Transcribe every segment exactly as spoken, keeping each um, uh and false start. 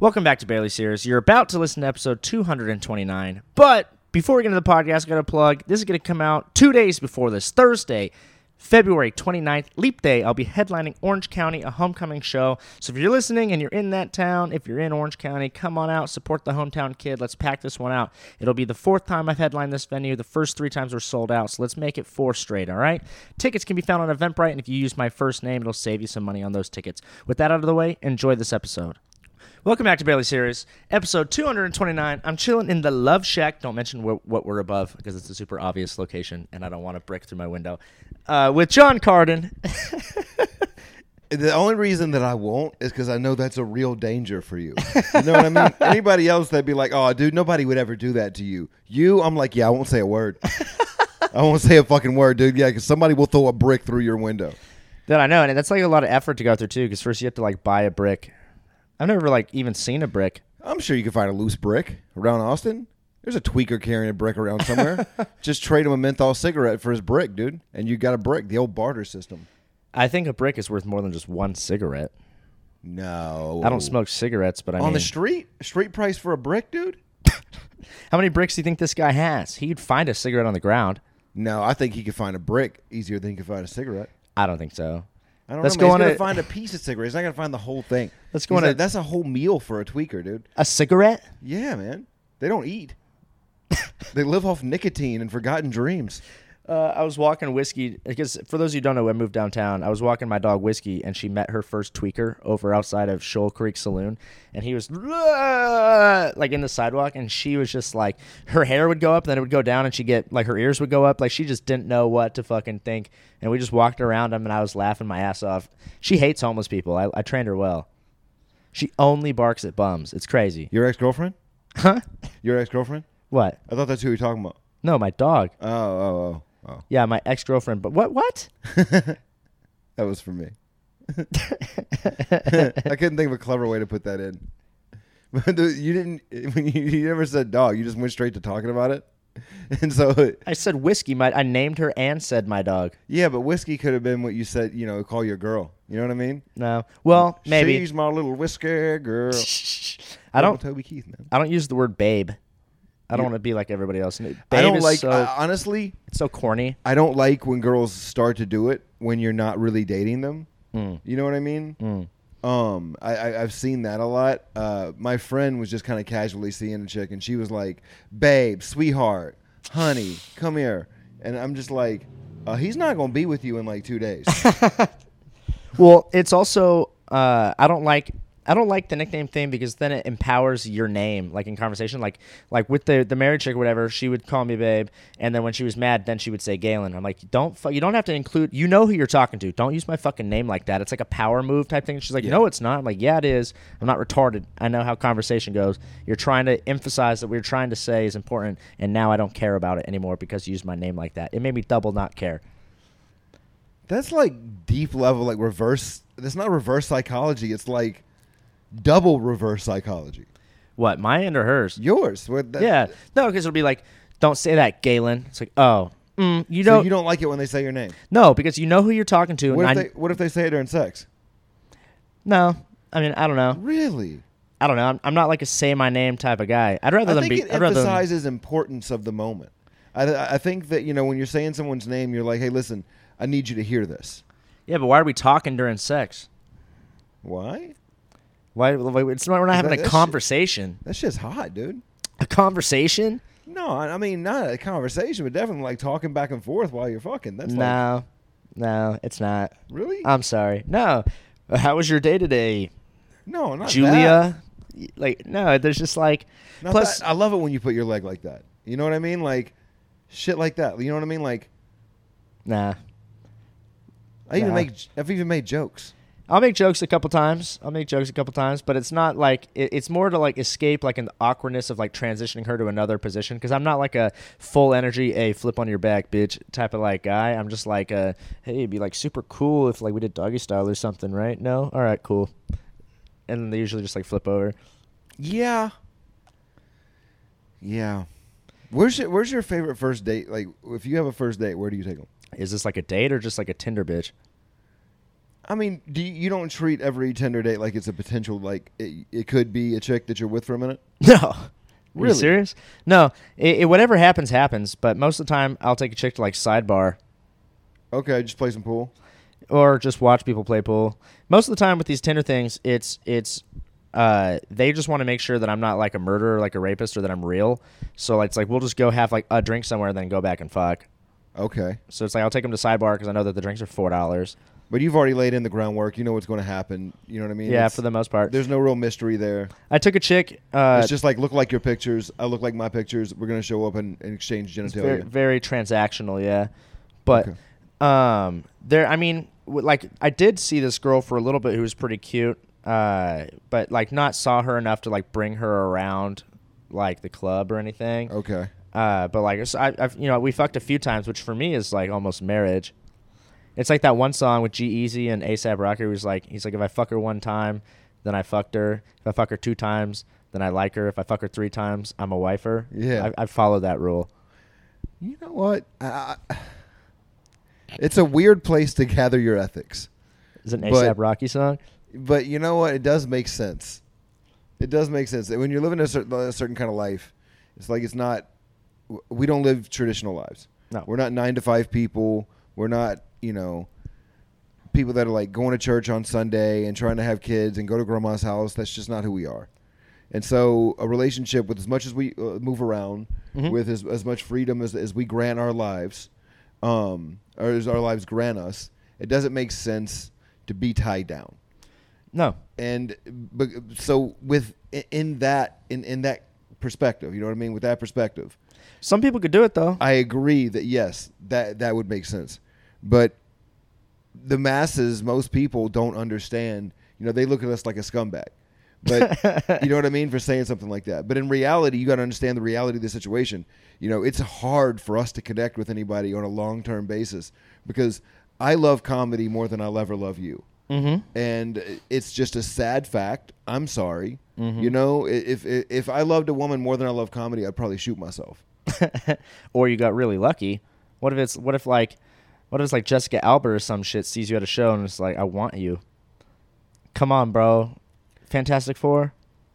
Welcome back to Barely Serious. You're about to listen to episode two hundred twenty-nine. But before we get into the podcast, I got to plug. This is going to come out two days before this, Thursday, February twenty-ninth, Leap Day. I'll be headlining Orange County, a homecoming show. So if you're listening and you're in that town, if you're in Orange County, come on out, support the hometown kid. Let's pack this one out. It'll be the fourth time I've headlined this venue. The first three times were sold out, so let's make it four straight, all right? Tickets can be found on Eventbrite, and if you use my first name, it'll save you some money on those tickets. With that out of the way, enjoy this episode. Welcome back to Barely Serious, episode two hundred twenty-nine. I'm chilling in the Love Shack. Don't mention wh- what we're above because it's a super obvious location, and I don't want to brick through my window. Uh, with John Carden. The only reason that I won't is because I know that's a real danger for you. You know what I mean? Anybody else, they'd be like, oh, dude, nobody would ever do that to you. You, I'm like, yeah, I won't say a word. I won't say a fucking word, dude. Yeah, because somebody will throw a brick through your window. Dude, I know, and that's like a lot of effort to go through, too, because first you have to, like, buy a brick. I've never, like, even seen a brick. I'm sure you can find a loose brick around Austin. There's a tweaker carrying a brick around somewhere. Just trade him a menthol cigarette for his brick, dude. And you got a brick, the old barter system. I think a brick is worth more than just one cigarette. No. I don't smoke cigarettes, but I On mean... the street? Street price for a brick, dude? How many bricks do you think this guy has? He'd find a cigarette on the ground. No, I think he could find a brick easier than he could find a cigarette. I don't think so. I don't Let's know. go He's on going a- to find a piece of cigarette. He's not going to find the whole thing. Let's go He's on like, a- That's a whole meal for a tweaker, dude. A cigarette? Yeah, man. They don't eat. They live off nicotine and forgotten dreams. Uh, I was walking Whiskey, because for those of you who don't know, I moved downtown. I was walking my dog Whiskey, and she met her first tweaker over outside of Shoal Creek Saloon, and he was like in the sidewalk, and she was just like, her hair would go up, and then it would go down, and she'd get, like, her ears would go up. Like, she just didn't know what to fucking think, and we just walked around him, and I was laughing my ass off. She hates homeless people. I, I trained her well. She only barks at bums. It's crazy. Your ex-girlfriend? Huh? Your ex-girlfriend? What? I thought that's who you were talking about. No, my dog. Oh, oh, oh, oh. Yeah, my ex-girlfriend. But what? What? That was for me. I couldn't think of a clever way to put that in. But you didn't. When you, you never said dog. You just went straight to talking about it. And so I said Whiskey. My I named her and said my dog. yeah, but whiskey could have been what you said. You know, call your girl. You know what I mean? No. Well, maybe. She's my little whiskey girl. I don't. Toby Keith, man. I don't use the word babe. I don't want to be like everybody else. Babe I don't is like. so, uh, honestly, it's so corny. I don't like when girls start to do it when you're not really dating them. Mm. You know what I mean? Mm. Um, I, I I've seen that a lot. Uh, my friend was just kind of casually seeing a chick, and she was like, "Babe, sweetheart, honey, come here," and I'm just like, uh, "He's not gonna be with you in like two days." Well, it's also uh, I don't like. I don't like the nickname thing because then it empowers your name, like in conversation. Like like with the, the married chick or whatever, she would call me babe, and then when she was mad, then she would say Galen. I'm like, don't fu- you don't have to include. You know who you're talking to. Don't use my fucking name like that. It's like a power move type thing. She's like, Yeah. no, it's not. I'm like, yeah, it is. I'm not retarded. I know how conversation goes. You're trying to emphasize that what we're trying to say is important, and now I don't care about it anymore because you used my name like that. It made me double not care. That's like deep level, like reverse. That's not reverse psychology. It's like double reverse psychology. What, mine or hers? Yours. What that, Yeah. No, because it'll be like, don't say that, Galen. It's like, oh, mm, you So don't. you don't like it when they say your name. No, because you know who you're talking to. What if and I, they What if they say it during sex? no, I mean, I don't know. Really? I don't know. I'm, I'm not like a say my name type of guy. I'd rather I than think be. it I'd rather than, emphasizes importance of the moment. I I think that you know when you're saying someone's name, you're like, hey, listen, I need you to hear this. yeah, but why are we talking during sex? Why? Why? why it's not, we're not having That- a that conversation. That shit's hot, dude. A conversation? No, I I mean not a conversation, but definitely like talking back and forth while you're fucking. That's like, No, no, it's not. really? I'm sorry. No. How was your day today, no, not Julia? Like, no. There's just like. That. Not Plus, that. I love it when you put your leg like that. You know what I mean? Like shit like that. You know what I mean? Like nah. I even Nah. make I've even made jokes. I'll make jokes a couple times. I'll make jokes a couple times, but it's not like it, it's more to like escape like an awkwardness of like transitioning her to another position because I'm not like a full energy, a flip on your back, bitch type of like guy. I'm just like a hey, it'd be like super cool if like we did doggy style or something, right? No, all right, cool. And then they usually just like flip over. Yeah. Yeah. Where's your, where's your favorite first date? Like, if you have a first date, where do you take them? Is this like a date or just like a Tinder bitch? I mean, do you, you don't treat every Tinder date like it's a potential, like it, it could be a chick that you're with for a minute? No. Are Really? you serious? No. It, it, whatever happens, happens. But most of the time, I'll take a chick to like Sidebar Okay, just play some pool. or just watch people play pool. Most of the time with these Tinder things, it's it's uh, they just want to make sure that I'm not like a murderer, like a rapist, or that I'm real. So it's like we'll just go have like a drink somewhere and then go back and fuck. Okay. So it's like I'll take them to Sidebar because I know that the drinks are four dollars. But you've already laid in the groundwork. You know what's going to happen. You know what I mean? Yeah, It's- for the most part. There's no real mystery there. I took a chick. Uh, It's just like, look like your pictures. I look like my pictures. We're going to show up and, and exchange very, genitalia. very transactional, yeah. But Okay. um, there, I mean, w- like I did see this girl for a little bit who was pretty cute. Uh, but like not saw her enough to like bring her around like the club or anything. Okay. Uh, but like so I, I've you know we fucked a few times, which for me is like almost marriage. It's like that one song with G-Eazy and A$AP Rocky. Who was like, he's like, if I fuck her one time, then I fucked her. If I fuck her two times, then I like her. If I fuck her three times, I'm a wifer. Yeah. I, I follow that rule. You know what? I, I- it's a weird place to gather your ethics. Is it an But- A$AP Rocky song? But you know what? It does make sense. It does make sense. When you're living a certain, a certain kind of life, it's like it's not, we don't live traditional lives. No. We're not nine to five people. We're not, you know, people that are like going to church on Sunday and trying to have kids and go to grandma's house. That's just not who we are. And so a relationship with as much as we uh, move around, Mhm. with as, as much freedom as, as we grant our lives, um, or as our lives grant us, it doesn't make sense to be tied down. No. And but, so with in that in, in that perspective, you know what I mean? With that perspective, Some people could do it though. I agree that yes, that that would make sense. But the masses, most people don't understand. You know, they look at us like a scumbag. But you know what I mean for saying something like that. But in reality, you got to understand the reality of the situation. You know, it's hard for us to connect with anybody on a long-term basis because I love comedy more than I'll ever love you. Mm-hmm. And it's just a sad fact. I'm sorry. Mhm. You know, if, if if I loved a woman more than I love comedy, I'd probably shoot myself. Or you got really lucky. What if it's what if like what if it's like Jessica Alba or some shit sees you at a show and it's like, I want you. Come on, bro. Fantastic Four?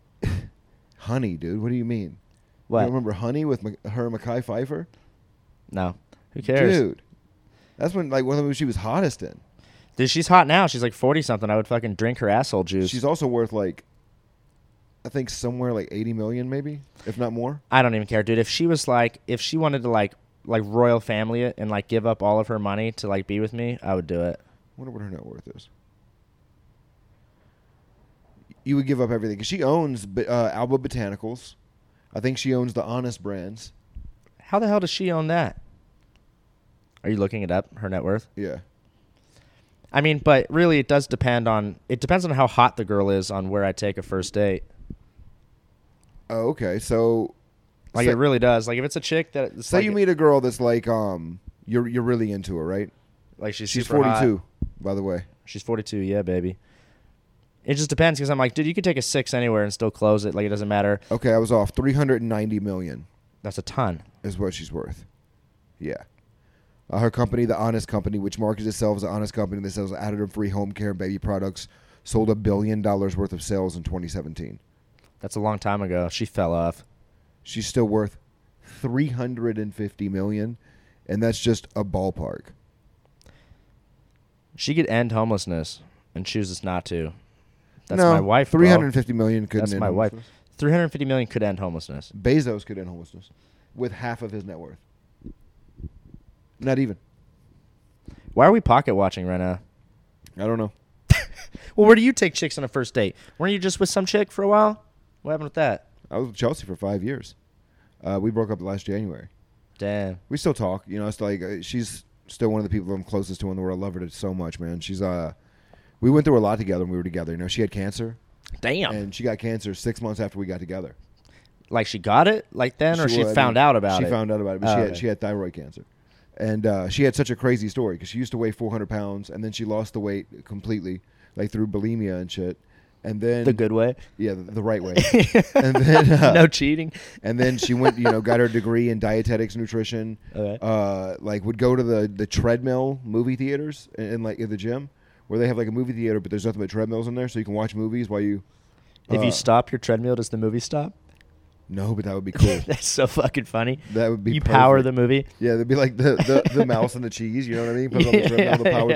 Honey, dude, what do you mean? What? You remember Honey with Ma- her and Mekhi Phifer? No. Who cares? Dude, that's when like one of the movies she was hottest in. Dude, she's hot now. She's like forty something. I would fucking drink her asshole juice. She's also worth like, I think somewhere like eighty million, maybe, if not more. I don't even care, dude. If she was like, if she wanted to like, like royal family it and like give up all of her money to like be with me, I would do it. I wonder what her net worth is. You would give up everything because she owns uh, Alba Botanicals. I think she owns the Honest brands. How the hell does she own that? Are you looking it up? Her net worth? Yeah. I mean, but really, it does depend on. It depends on how hot the girl is on where I take a first date. Oh, okay. So, Like say, it really does. Like if it's a chick that it's say like, you meet a girl that's like, um, you're you're really into her, right? like she's She's super hot. forty-two, by the way. She's forty-two. Yeah, baby. It just depends because I'm like, dude, you could take a six anywhere and still close it. Like it doesn't matter. Okay, I was off. three hundred ninety million That's a ton. is what she's worth. Yeah. Uh, her company, The Honest Company, which markets itself as an honest company that sells additive-free home care and baby products, sold a billion dollars worth of sales in twenty seventeen. That's a long time ago. She fell off. She's still worth three hundred fifty million, and that's just a ballpark. She could end homelessness and chooses not to. That's no, my wife. bro. three hundred fifty million couldn't That's end my wife. homelessness. three hundred fifty million could end homelessness. Bezos could end homelessness with half of his net worth. Not even. Why are we pocket watching right now? I don't know. Well, where do you take chicks on a first date? Weren't you just with some chick for a while? What happened with that? I was with Chelsea for five years. Uh, we broke up last January. Damn. We still talk. You know, it's like uh, she's still one of the people I'm closest to in the world. I love her so much, man. She's uh, we went through a lot together when we were together. You know, she had cancer, Damn. and she got cancer six months after we got together. Like she got it like then, or She she wa- I found mean, out about she it? She found out about it, but Oh, she had okay. she had thyroid cancer, and uh, she had such a crazy story because she used to weigh four hundred pounds, and then she lost the weight completely, like through bulimia and shit. And then The good way. yeah, the, the right way. And then uh, No cheating. And then she went, you know, got her degree in dietetics, nutrition. Okay. Uh, like would go to the, the treadmill movie theaters and, and like at the gym where they have like a movie theater, but there's nothing but treadmills in there, so you can watch movies while you. If uh, you stop your treadmill, does the movie stop? No, but that would be cool. That's so fucking funny. That would be. You perfect. power the movie. Yeah, that'd be like the, the, the mouse and the cheese. You know what I mean? Put it on the treadmill, the power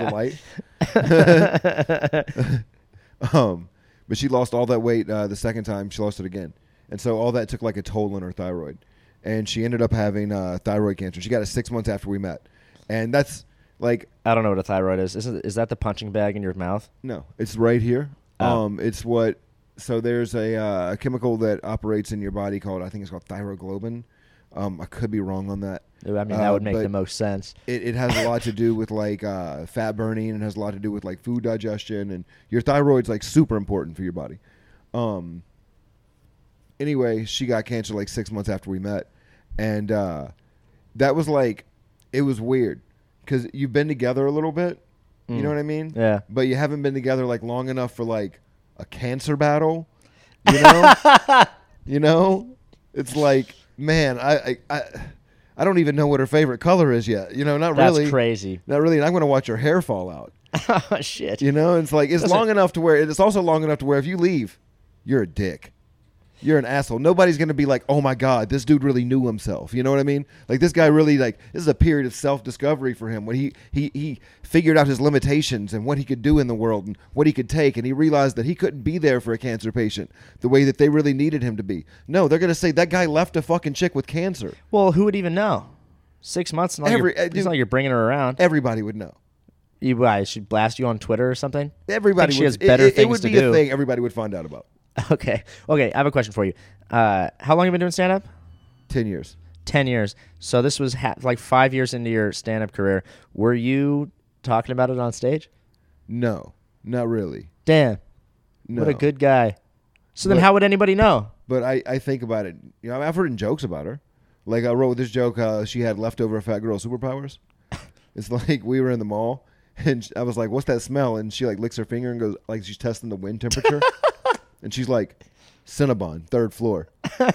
yeah. of the light. um, but she lost all that weight uh, the second time. She lost it again, and so all that took like a toll on her thyroid, and she ended up having uh, thyroid cancer. She got it six months after we met, and that's like I don't know what a thyroid is. Is, it, is that the punching bag in your mouth? no, it's right here. Oh. Um, it's what. So there's a, uh, a chemical that operates in your body called I think it's called thyroglobin. Um, I could be wrong on that. I mean, that Uh, would make but the most sense. It, it has a lot to do with like uh, fat burning, and has a lot to do with like food digestion, and your thyroid's like super important for your body. Um. Anyway, she got cancer like six months after we met, and uh, that was like, it was weird because you've been together a little bit, you Mm. know what I mean? Yeah. But you haven't been together like long enough for like a cancer battle, you know? You know, it's like, man, I, I I I don't even know what her favorite color is yet. You know, not That's really. crazy. Not really. And I'm going to watch her hair fall out. Oh, shit. You know, it's like it's Doesn't- long enough to where it's also long enough to where if you leave, you're a dick. You're an asshole. Nobody's going to be like, oh my God, this dude really knew himself. You know what I mean? Like this guy really like, this is a period of self-discovery for him when he, he, he figured out his limitations and what he could do in the world and what he could take. And he realized that he couldn't be there for a cancer patient the way that they really needed him to be. No, they're going to say that guy left a fucking chick with cancer. Well, who would even know? Six months? Not Every- like you're, uh, it's dude- not like you're bringing her around. Everybody would know. You guys should blast you on Twitter or something? Everybody Think she would. has better it, it, things it would to be do. a thing everybody would find out about. Okay. Okay, I have a question for you. Uh, how long have you been doing stand-up? Ten years. Ten years. So this was ha- like five years into your stand-up career. Were you talking about it on stage? No, not really. Damn. No. What a good guy. So then But- how would anybody know? But I, I think about it. You know, I've heard jokes about her. Like I wrote this joke. Uh, she had leftover fat girl superpowers. It's like we were in the mall, and I was like, "What's that smell?" And she like licks her finger and goes like she's testing the wind temperature, and she's like, "Cinnabon, third floor."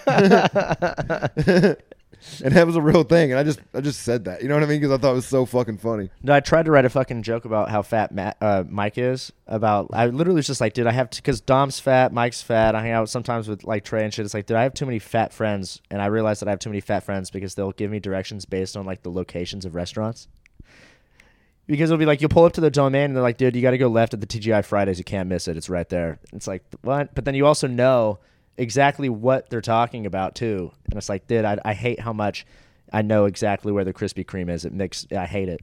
And that was a real thing, and I just I just said that. You know what I mean? Because I thought it was so fucking funny. No, I tried to write a fucking joke about how fat Matt, uh, Mike is. About I literally was just like, dude, I have to because Dom's fat, Mike's fat. I hang out sometimes with like Trey and shit. It's like, dude, I have too many fat friends, and I realized that I have too many fat friends because they'll give me directions based on like the locations of restaurants. Because it'll be like, you'll pull up to the domain and they're like, dude, you got to go left at the T G I Fridays. You can't miss it. It's right there. It's like, what? But then you also know exactly what they're talking about, too. And it's like, dude, I, I hate how much I know exactly where the Krispy Kreme is. It makes, I hate it.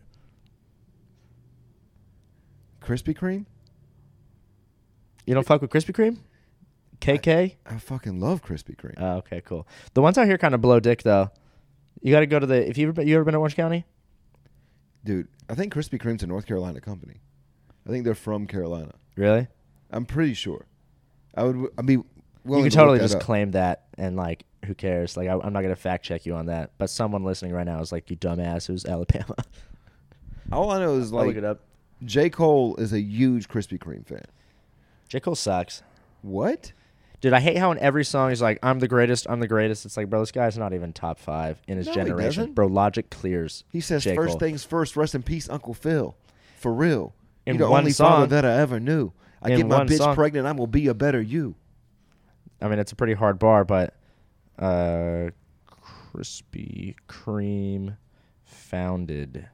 Krispy Kreme? You don't fuck with Krispy Kreme? K K? I fucking love Krispy Kreme. Oh, okay, cool. The ones out here kind of blow dick, though. You got to go to the, if you ever, you ever been to Orange County? Dude, I think Krispy Kreme's a North Carolina company. I think they're from Carolina. Really? I'm pretty sure. I would. I'd be You willing could to look totally that just up. claim that and, like, who cares? Like, I, I'm not going to fact check you on that. But someone listening right now is like, you dumbass, who's Alabama. All I know is I'll like look it up. J. Cole is a huge Krispy Kreme fan. J. Cole sucks. What? Dude, I hate how in every song he's like, I'm the greatest, I'm the greatest. It's like, bro, this guy's not even top five in his No, he generation. doesn't. Bro, Logic clears. He says J. first Cole. things first. Rest in peace, Uncle Phil. For real. In You're the one only father song- that I ever knew. I in get my one bitch song- pregnant. I'm gonna be a better you. I mean, it's a pretty hard bar, but uh, Krispy Kreme founded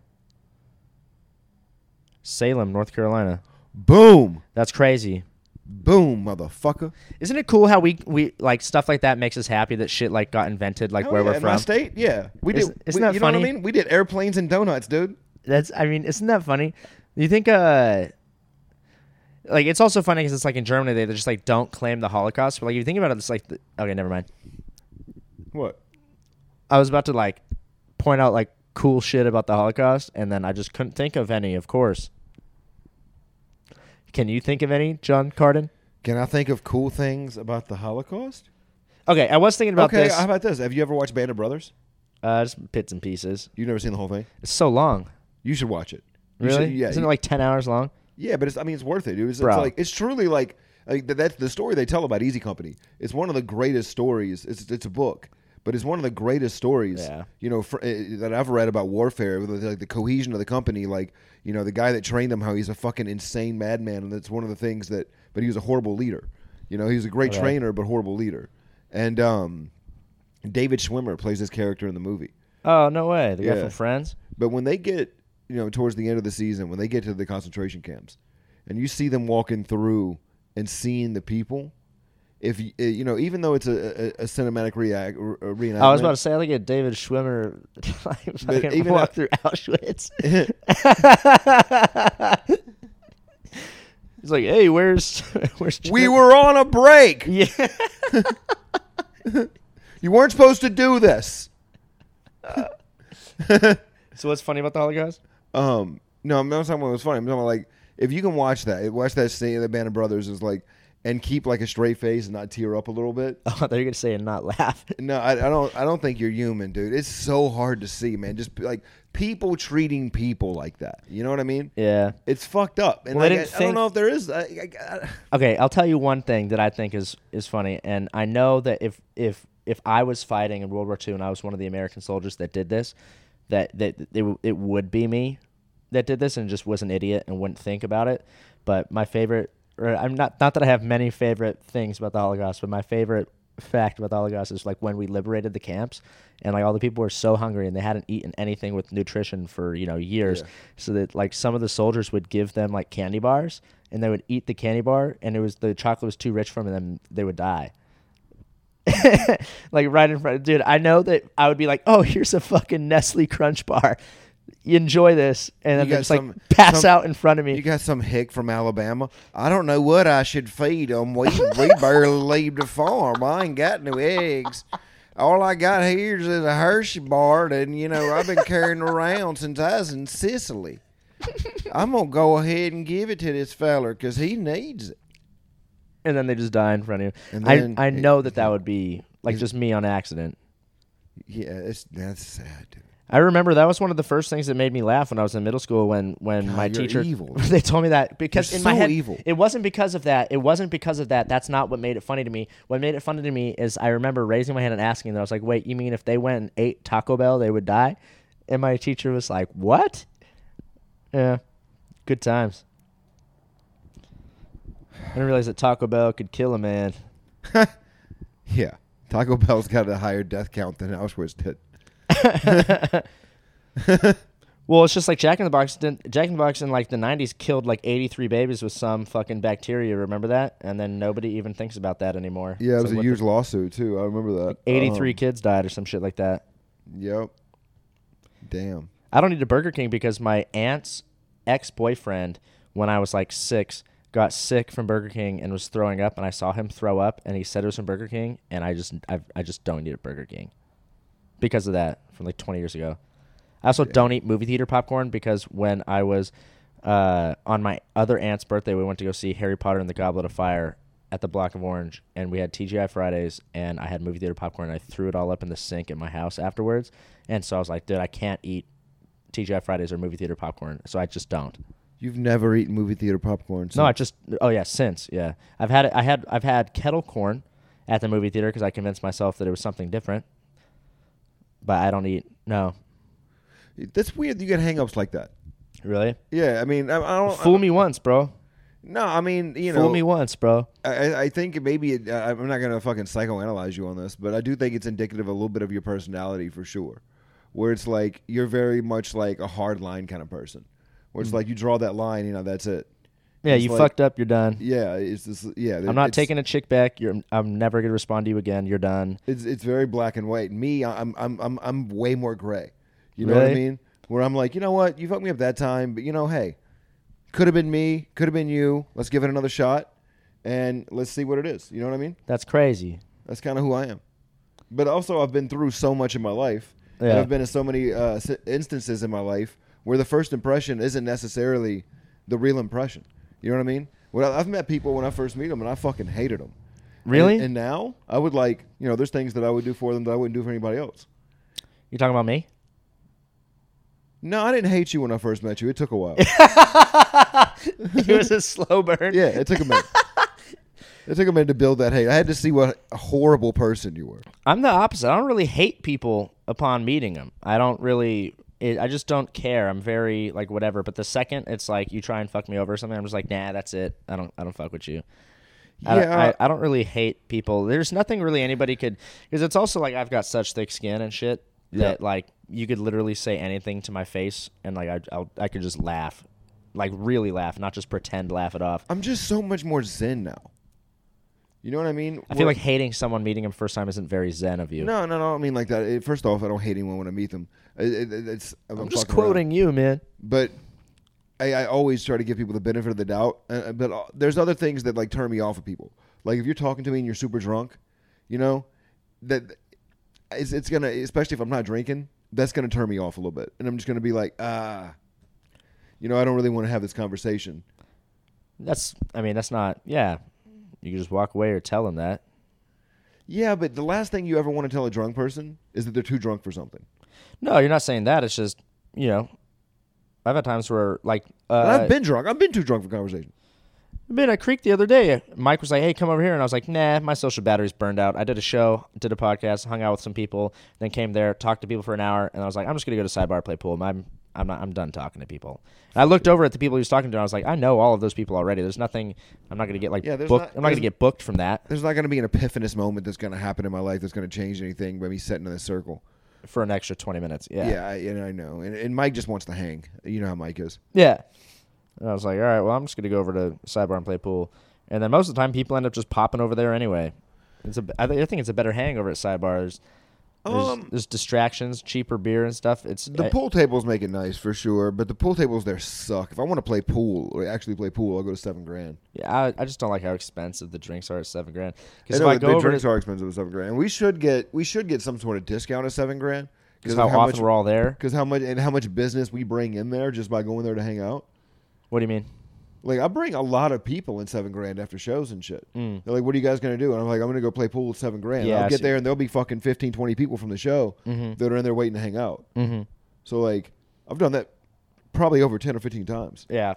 Salem, North Carolina. Boom. That's crazy. Boom, motherfucker. Isn't it cool how we we like stuff like that makes us happy that shit like got invented like Hell where yeah, we're in my from? state, yeah, we Isn't- did. isn't we- that you know what funny? I mean? We did airplanes and donuts, dude. That's I mean, isn't that funny? You think uh like it's also funny because it's like in Germany they just like don't claim the Holocaust, but like if you think about it, it's like the, okay, never mind. What? I was about to like point out like cool shit about the Holocaust, and then I just couldn't think of any. Of course, can you think of any, John Carden? Can I think of cool things about the Holocaust? Okay, I was thinking about okay, this. how about this? Have you ever watched Band of Brothers? Uh, just bits and pieces. You've never seen the whole thing? It's so long. You should watch it. You Really? should- yeah. Isn't you- it like ten hours long? Yeah, but it's, I mean, it's worth it, dude. It's, it's Bro. like it's truly like, like th- that's the story they tell about Easy Company. It's one of the greatest stories. It's it's a book, but it's one of the greatest stories, Yeah. you know, for, uh, that I've read about warfare. The, like the cohesion of the company, like you know, the guy that trained them, how he's a fucking insane madman, and that's one of the things that. But he was a horrible leader. You know, he was a great Okay. trainer, but horrible leader. And um, David Schwimmer plays this character in the movie. Oh, no way. The guy Yeah. from Friends? But when they get, you know, towards the end of the season, when they get to the concentration camps, and you see them walking through and seeing the people. If you, uh, you know, even though it's a, a, a cinematic react, re- reenactment, I was about to say, I think a David Schwimmer like, fucking even walk a- through Auschwitz. He's like, hey, where's where's we were on a break. Yeah. You weren't supposed to do this. So what's funny about the Holocaust? Um, no, I'm not talking about what's funny. I'm talking about like if you can watch that, watch that scene of the Band of Brothers is like, and keep like a straight face and not tear up a little bit. Oh, I thought you were gonna say and not laugh. No, I, I don't. I don't think you're human, dude. It's so hard to see, man. Just like people treating people like that. You know what I mean? Yeah. It's fucked up. And Well, they like, I, didn't I don't think- know if there is. I, I, I, Okay, I'll tell you one thing that I think is is funny, and I know that if if if I was fighting in World War Two and I was one of the American soldiers that did this, that that it, w- it would be me that did this and just was an idiot and wouldn't think about it. But my favorite, or I'm not not that I have many favorite things about the Holocaust, but my favorite fact about the Holocaust is like when we liberated the camps and like all the people were so hungry and they hadn't eaten anything with nutrition for, you know, years. Yeah. So that like some of the soldiers would give them like candy bars and they would eat the candy bar and it was the chocolate was too rich for them and then they would die. Like right in front, dude. I know that I would be like, "Oh, here's a fucking Nestle Crunch bar. You enjoy this," and then You they got just some- like pass some- out in front of me. you got some hick from Alabama. I don't know what I should feed them. We we barely leave the farm. I ain't got no eggs. All I got here is a Hershey bar that, you know, I've been carrying around since I was in Sicily. I'm gonna go ahead and give it to this feller because he needs it. And then they just die in front of you. And I then I it- know that that would be like just me on accident. Yeah, it's that's sad, dude. I remember that was one of the first things that made me laugh when I was in middle school when when God, my you're teacher evil. they told me that because You're in my so head evil. it wasn't because of that. It wasn't because of that. That's not what made it funny to me. What made it funny to me is I remember raising my hand and asking that. I was like, "Wait, you mean if they went and ate Taco Bell, they would die?" And my teacher was like, "What?" Yeah. Good times. I didn't realize that Taco Bell could kill a man. Yeah, Taco Bell's got a higher death count than Auschwitz did. Well, it's just like Jack in the Box. Didn't, Jack in the Box in like the nineties killed like eighty-three babies with some fucking bacteria. Remember that? And then nobody even thinks about that anymore. Yeah, it It's was like, a what huge the- lawsuit too. I remember that. eighty-three Um, kids died or some shit like that. Yep. Damn. I don't need a Burger King because my aunt's ex-boyfriend, when I was like six, got sick from Burger King and was throwing up, and I saw him throw up, and he said it was from Burger King, and I just I I just don't need a Burger King because of that from like twenty years ago. I also don't eat movie theater popcorn because when I was uh, on my other aunt's birthday, we went to go see Harry Potter and the Goblet of Fire at the Block of Orange, and we had T G I Fridays, and I had movie theater popcorn, and I threw it all up in the sink at my house afterwards, and so I was like, dude, I can't eat T G I Fridays or movie theater popcorn, so I just don't. You've never eaten movie theater popcorn? No, I since- just oh yeah, since yeah, I've had it. I had I've had kettle corn at the movie theater because I convinced myself that it was something different, but I don't eat. No, That's weird. You get hang-ups like that. really. Yeah, I mean, I, I don't. Fool I, me once, bro. No, I mean, you know, Fool me once, bro. I, I think maybe it, uh, I'm not gonna fucking psychoanalyze you on this, but I do think it's indicative of a little bit of your personality for sure. Where it's like you're very much like a hard line kind of person. Where it's like you draw that line, you know, that's it. Yeah, It's you like- fucked up. You're done. Yeah, it's this. Yeah, I'm not it's, taking a chick back. You're. I'm never gonna respond to you again. You're done. It's it's very black and white. Me, I'm I'm I'm I'm way more gray. You know what I Really? mean? Where I'm like, you know what, you fucked me up that time, but you know, hey, could have been me, could have been you. Let's give it another shot, and let's see what it is. You know what I mean? That's crazy. That's kind of who I am. But also, I've been through so much in my life. And Yeah. I've been in so many uh, si- instances in my life where the first impression isn't necessarily the real impression. You know what I mean? Well, I've met people when I first meet them, and I fucking hated them. Really? And, and now I would like, you know, there's things that I would do for them that I wouldn't do for anybody else. You talking about me? No, I didn't hate you when I first met you. It took a while. It was a slow burn. Yeah, it took a minute. It took a minute to build that hate. I had to see what a horrible person you were. I'm the opposite. I don't really hate people upon meeting them. I don't really. It, I just don't care. I'm very like whatever. But the second it's like you try and fuck me over or something, I'm just like, nah, that's it. I don't. I don't fuck with you. I, Yeah. I, I don't really hate people. There's nothing really anybody could, because it's also like I've got such thick skin and shit that Yeah. like you could literally say anything to my face and like I I'll, I could just laugh, like really laugh, not just pretend laugh it off. I'm just so much more zen now. You know what I mean? I feel like hating someone meeting them first time isn't very zen of you. No, no, no. I mean like that. It- First off, I don't hate anyone when I meet them. It, it, it's I'm, I'm just fucking around. quoting you, man. But I, I always try to give people the benefit of the doubt. Uh, but uh, there's other things that like turn me off of people. Like if you're talking to me and you're super drunk, you know, that it's, it's gonna, especially if I'm not drinking, that's gonna turn me off a little bit, and I'm just gonna be like, ah, you know, I don't really want to have this conversation. That's, I mean, that's not, yeah. You can just walk away or tell them that. Yeah, but the last thing you ever want to tell a drunk person is that they're too drunk for something. No, you're not saying that. It's just, you know, I've had times where, like, uh, And I've been drunk. I've been too drunk for conversation. I've been at Creek the other day. Mike was like, hey, come over here. And I was like, nah, my social battery's burned out. I did a show, did a podcast, hung out with some people, then came there, talked to people for an hour, and I was like, I'm just going to go to Sidebar, play pool. I'm, I'm, not, I'm done talking to people. And I looked over at the people he was talking to, and I was like, I know all of those people already. There's nothing, I'm not going to get, like, Yeah, there's booked. not- I'm not going to there's- get booked from that There's not going to be an epiphanous moment that's going to happen in my life that's going to change anything by me sitting in a circle. for an extra twenty minutes. Yeah. Yeah, I, and I know. And, and Mike just wants to hang. You know how Mike is. Yeah. And I was like, all right, well, I'm just going to go over to Sidebar and play pool. And then most of the time, people end up just popping over there anyway. It's a, I, th- I think it's a better hang over at Sidebar. There's, there's, Um, there's distractions, cheaper beer and stuff. It's The I- pool tables make it nice for sure, but the pool tables there suck. If I want to play pool or actually play pool, I'll go to seven grand. Yeah, I, I just don't like how expensive the drinks are at seven grand. I Because know if I the, go the over drinks to, are expensive at seven grand. And we should get we should get some sort of discount at seven grand because how, of how often much we're all there. because how much and how much business we bring in there just by going there to hang out. What do you mean? Like I bring a lot of people in seven grand after shows and shit. Mm. They're like, "What are you guys gonna do?" And I'm like, "I'm gonna go play pool with seven grand." Yeah, I I'll get see. there and there'll be fucking fifteen, twenty people from the show Mhm. that are in there waiting to hang out. Mm-hmm. So like, I've done that probably over ten or fifteen times. Yeah.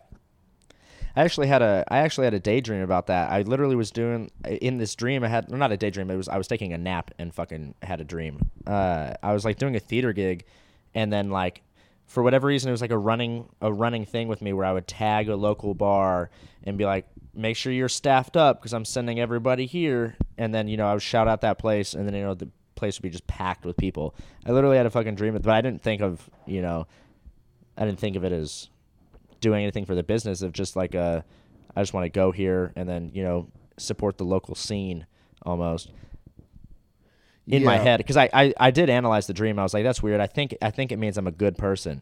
I actually had a I actually had a daydream about that. I literally was doing in this dream. I had well, not a daydream. It was I was taking a nap and fucking had a dream. Uh, I was like doing a theater gig, and then like for whatever reason it was like a running a running thing with me where I would tag a local bar and be like, make sure you're staffed up because I'm sending everybody here. And then you know I would shout out that place, and then you know the place would be just packed with people. I literally had a fucking dream, but I didn't think of you know I didn't think of it as doing anything for the business of just like a I just want to go here and then you know support the local scene almost in my Yeah. head because I, I I did analyze the dream. I was like, that's weird. I think I think it means I'm a good person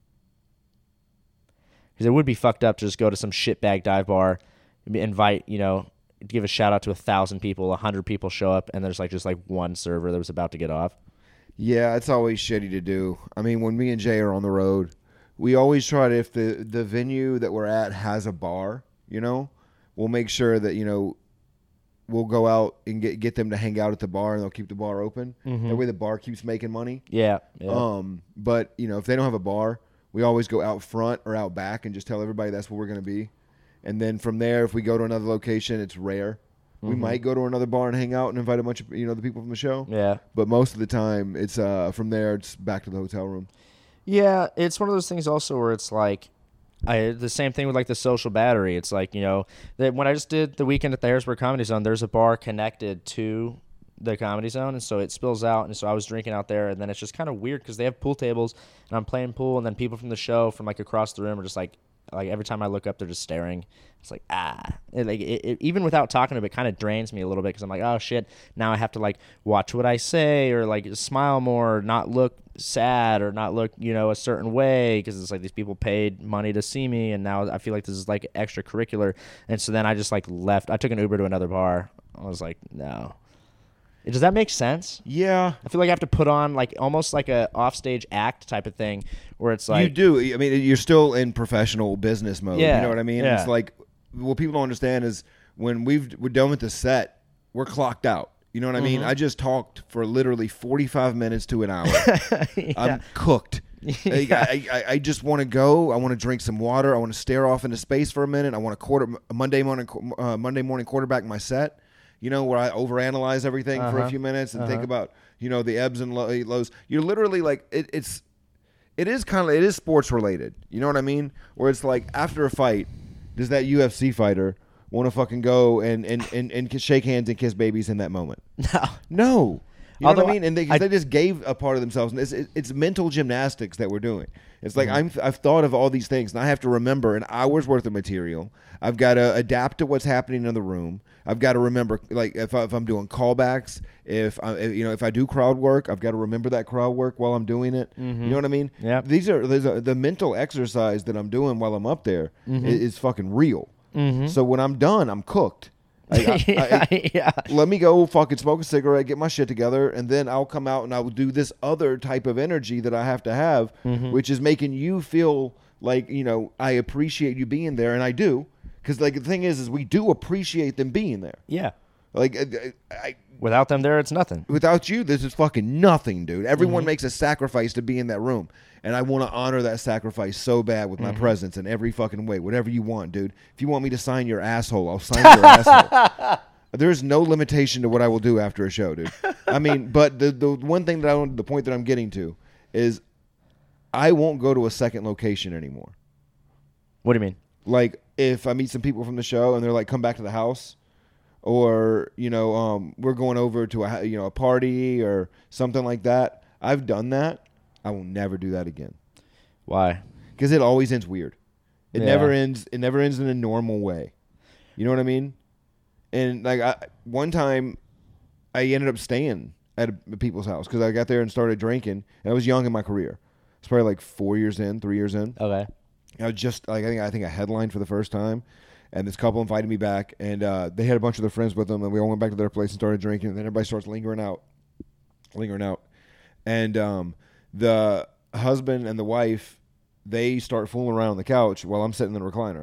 because it would be fucked up to just go to some shitbag dive bar, invite you know give a shout out to a thousand people, a hundred people show up, and there's like just like one server that was about to get off. Yeah, it's always shitty to do. I mean, when me and Jay are on the road, we always try to, if the, the venue that we're at has a bar, you know, we'll make sure that, you know, we'll go out and get get them to hang out at the bar and they'll keep the bar open. Mhm. That way the bar keeps making money. Yeah, yeah. Um, but, you know, if they don't have a bar, we always go out front or out back and just tell everybody that's where we're going to be. And then from there, if we go to another location, it's rare. We Mhm. might go to another bar and hang out and invite a bunch of, you know, the people from the show. yeah. But most of the time, it's uh, from there, it's back to the hotel room. Yeah, it's one of those things also where it's like, I the same thing with like the social battery. It's like you know that when I just did the weekend at the Harrisburg Comedy Zone, there's a bar connected to the Comedy Zone, and so it spills out, and so I was drinking out there, and then it's just kind of weird because they have pool tables, and I'm playing pool, and then people from the show from like across the room are just like, like every time I look up, they're just staring. It's like ah, it, like it, it, even without talking to them, it kind of drains me a little bit because I'm like, oh shit, now I have to like watch what I say or like smile more, or not look sad or not look you know a certain way because it's like these people paid money to see me, and now I feel like this is like extracurricular, and so then I just like left. I took an Uber to another bar. I was like, no. Does that make sense? Yeah, I feel like I have to put on like almost like a offstage act type of thing where it's like you do. I mean, you're still in professional business mode. Yeah, You know what I mean? yeah. It's like what people don't understand is when we've we're done with the set, we're clocked out. You know what I mean? Mhm. I just talked for literally forty-five minutes to an hour. yeah. I'm cooked. Like, I, I, I just want to go. I want to drink some water. I want to stare off into space for a minute. I want to quarter a Monday morning uh, Monday morning quarterback my set. You know, where I overanalyze everything uh-huh. for a few minutes and uh-huh. think about, you know, the ebbs and lows. You're literally like, it, it's, it is kind of, it is sports related. You know what I mean? Where it's like after a fight, does that U F C fighter want to fucking go and, and, and, and shake hands and kiss babies in that moment? No. No. You know Although what I mean? And they, I, they just gave a part of themselves. And it's, it's mental gymnastics that we're doing. It's like mm-hmm. I'm, I've thought of all these things, and I have to remember an hour's worth of material. I've got to adapt to what's happening in the room. I've got to remember, like, if, I, if I'm doing callbacks, if I, you know, if I do crowd work, I've got to remember that crowd work while I'm doing it. Mm-hmm. You know what I mean? Yeah. These are, these are the mental exercise that I'm doing while I'm up there mm-hmm. is, is fucking real. Mm-hmm. So when I'm done, I'm cooked. I, I, yeah, I, yeah. Let me go fucking smoke a cigarette, get my shit together, and then I'll come out and I will do this other type of energy that I have to have, mm-hmm. which is making you feel like, you know, I appreciate you being there, and I do, because like the thing is, is we do appreciate them being there. Yeah. Like, I, I, without them there, it's nothing. Without you, this is fucking nothing, dude. Everyone mm-hmm. makes a sacrifice to be in that room. And I want to honor that sacrifice so bad with my mm-hmm. presence in every fucking way. Whatever you want, dude. If you want me to sign your asshole, I'll sign your asshole. There's no limitation to what I will do after a show, dude. I mean, but the the one thing that I want, the point that I'm getting to is I won't go to a second location anymore. What do you mean? Like, if I meet some people from the show and they're like, come back to the house, or, you know, um, we're going over to a, you know, a party or something like that. I've done that. I will never do that again. Why? Because it always ends weird. It Yeah. never ends. It never ends in a normal way. You know what I mean? And like I, one time, I ended up staying at a, a people's house because I got there and started drinking. And I was young in my career. It's probably like four years in, three years in. Okay. I was just like I think I think I headlined for the first time, and this couple invited me back, and uh, they had a bunch of their friends with them, and we all went back to their place and started drinking. And then everybody starts lingering out, lingering out, and um, the husband and the wife, they start fooling around on the couch while I'm sitting in the recliner,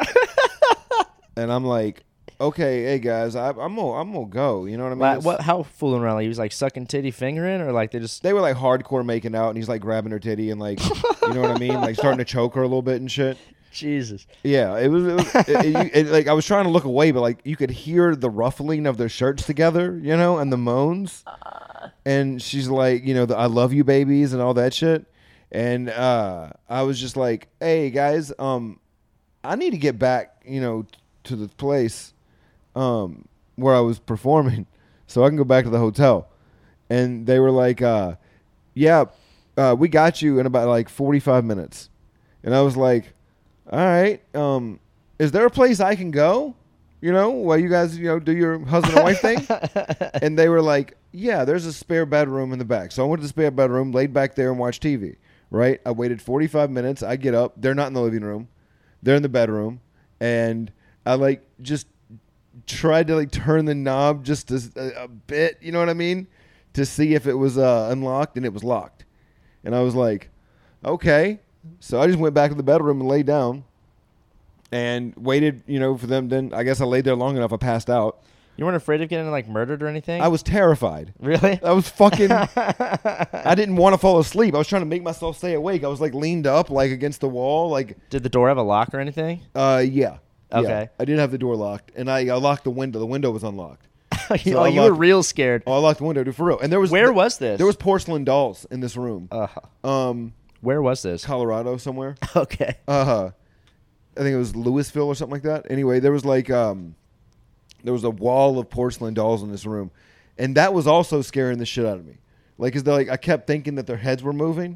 and I'm like, okay, hey guys, I, I'm gonna I'm gonna go. You know what I mean? Like, what? How fooling around? Like, he was like sucking titty, fingering, or like they just they were like hardcore making out, and he's like grabbing her titty and like, you know what I mean? Like starting to choke her a little bit and shit. Jesus. Yeah, it was, it was it, it, it, like I was trying to look away, but like you could hear the ruffling of their shirts together, you know, and the moans. And she's like, you know, the I love you babies and all that shit. And uh, I was just like, hey guys, um, I need to get back, you know, t- to the place um, where I was performing, so I can go back to the hotel. And they were like, uh, yeah, uh, we got you in about like forty-five minutes. And I was like, all right, um, is there a place I can go, you know, while you guys, you know, do your husband and wife thing? And they were like, yeah, there's a spare bedroom in the back. So I went to the spare bedroom, laid back there and watched T V, right? I waited forty-five minutes. I get up. They're not in the living room. They're in the bedroom. And I, like, just tried to, like, turn the knob just a, a bit, you know what I mean, to see if it was uh, unlocked, and it was locked. And I was like, okay. So I just went back to the bedroom and laid down and waited, you know, for them. Then I guess I laid there long enough. I passed out. You weren't afraid of getting like murdered or anything? I was terrified. Really? I was fucking. I didn't want to fall asleep. I was trying to make myself stay awake. I was like leaned up, like against the wall, like. Did the door have a lock or anything? Uh, yeah. Okay. Yeah. I did have the door locked, and I, I locked the window. The window was unlocked. oh, So you I were locked- real scared. Oh, I locked the window, dude, for real. And there was Where th- was this? There was porcelain dolls in this room. Uh, Um, where was this? Colorado somewhere. Okay. Uh, I think it was Louisville or something like that. Anyway, there was like um, there was a wall of porcelain dolls in this room, and that was also scaring the shit out of me. Like, cause they're like, I kept thinking that their heads were moving.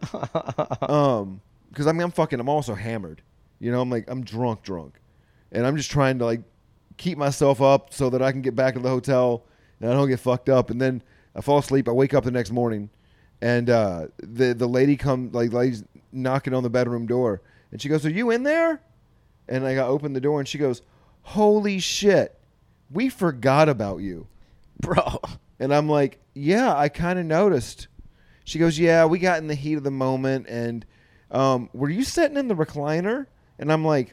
um, because I mean, I'm fucking, I'm also hammered. You know, I'm like, I'm drunk, drunk, and I'm just trying to like keep myself up so that I can get back to the hotel and I don't get fucked up. And then I fall asleep. I wake up the next morning, and uh, the the lady come like lady's knocking on the bedroom door. And she goes, are you in there? And like, I opened the door, and she goes, holy shit, we forgot about you. Bro. And I'm like, yeah, I kind of noticed. She goes, yeah, we got in the heat of the moment, and um, were you sitting in the recliner? And I'm like,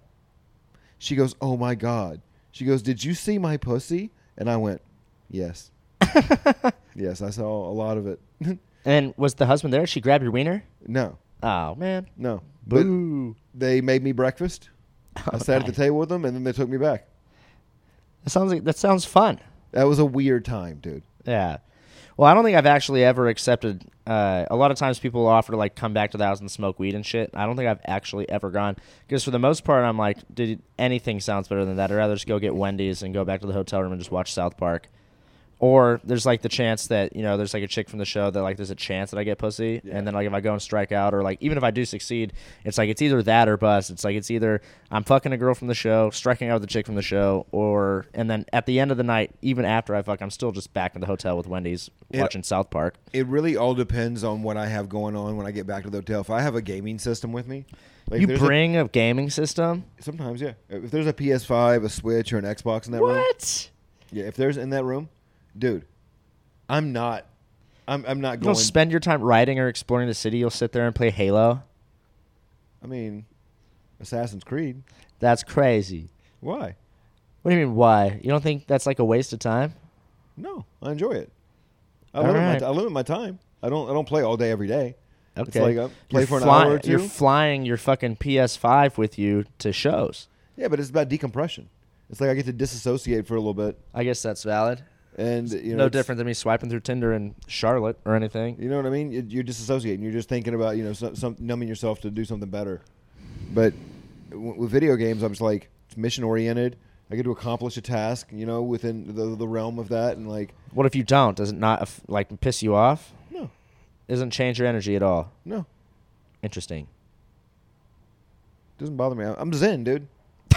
she goes, oh my God. She goes, did you see my pussy? And I went, yes. Yes, I saw a lot of it. And then was the husband there? Did she grab your wiener? No, Oh, man. no. But Boo. they made me breakfast. I sat at the table with them, and then they took me back. That sounds like that sounds fun. That was a weird time, dude. Yeah. Well, I don't think I've actually ever accepted. Uh, a lot of times people offer to like come back to the house and smoke weed and shit. I don't think I've actually ever gone because for the most part, I'm like, dude, anything sounds better than that. I'd rather just go get Wendy's and go back to the hotel room and just watch South Park. Or there's like the chance that, you know, there's like a chick from the show that like there's a chance that I get pussy. Yeah. And then like if I go and strike out or like even if I do succeed, it's like it's either that or bust. It's like it's either I'm fucking a girl from the show, striking out with a chick from the show, or and then at the end of the night, even after I fuck, I'm still just back in the hotel with Wendy's It- watching South Park. It really all depends on what I have going on when I get back to the hotel. If I have a gaming system with me, like You there's bring a, gaming system? a, sometimes, yeah. If there's a P S five, a Switch, or an Xbox in that room, What? yeah. If there's in that room, dude, I'm not. I'm. I'm not You going. don't spend your time riding or exploring the city. You'll sit there and play Halo. I mean, Assassin's Creed. That's crazy. Why? What do you mean? Why? You don't think that's like a waste of time? No, I enjoy it. I All limit, right. my, t- I limit my time. I don't. I don't play all day every day. Okay. It's like I play You're for an fly- hour or two. You're flying your fucking P S five with you to shows. Yeah, but it's about decompression. It's like I get to disassociate for a little bit, I guess that's valid. and you know, no it's- different than me swiping through Tinder in Charlotte or anything. You know what I mean? You- You're disassociating. You're just thinking about you know some, some numbing yourself to do something better. But w- with video games, I'm just like it's mission oriented. I get to accomplish a task, you know, within the the realm of that, and like What if you don't? Does it not aff- like piss you off? no, Doesn't change your energy at all. no, Interesting. doesn't bother me. I'm zen, dude.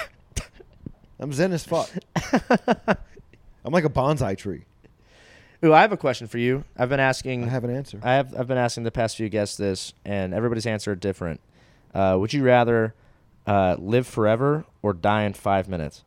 I'm zen as fuck. I'm like a bonsai tree. Ooh, I have a question for you. I've been asking. I have an answer. I have. I've been asking the past few guests this, and everybody's answer is different. Uh, would you rather uh, live forever or die in five minutes?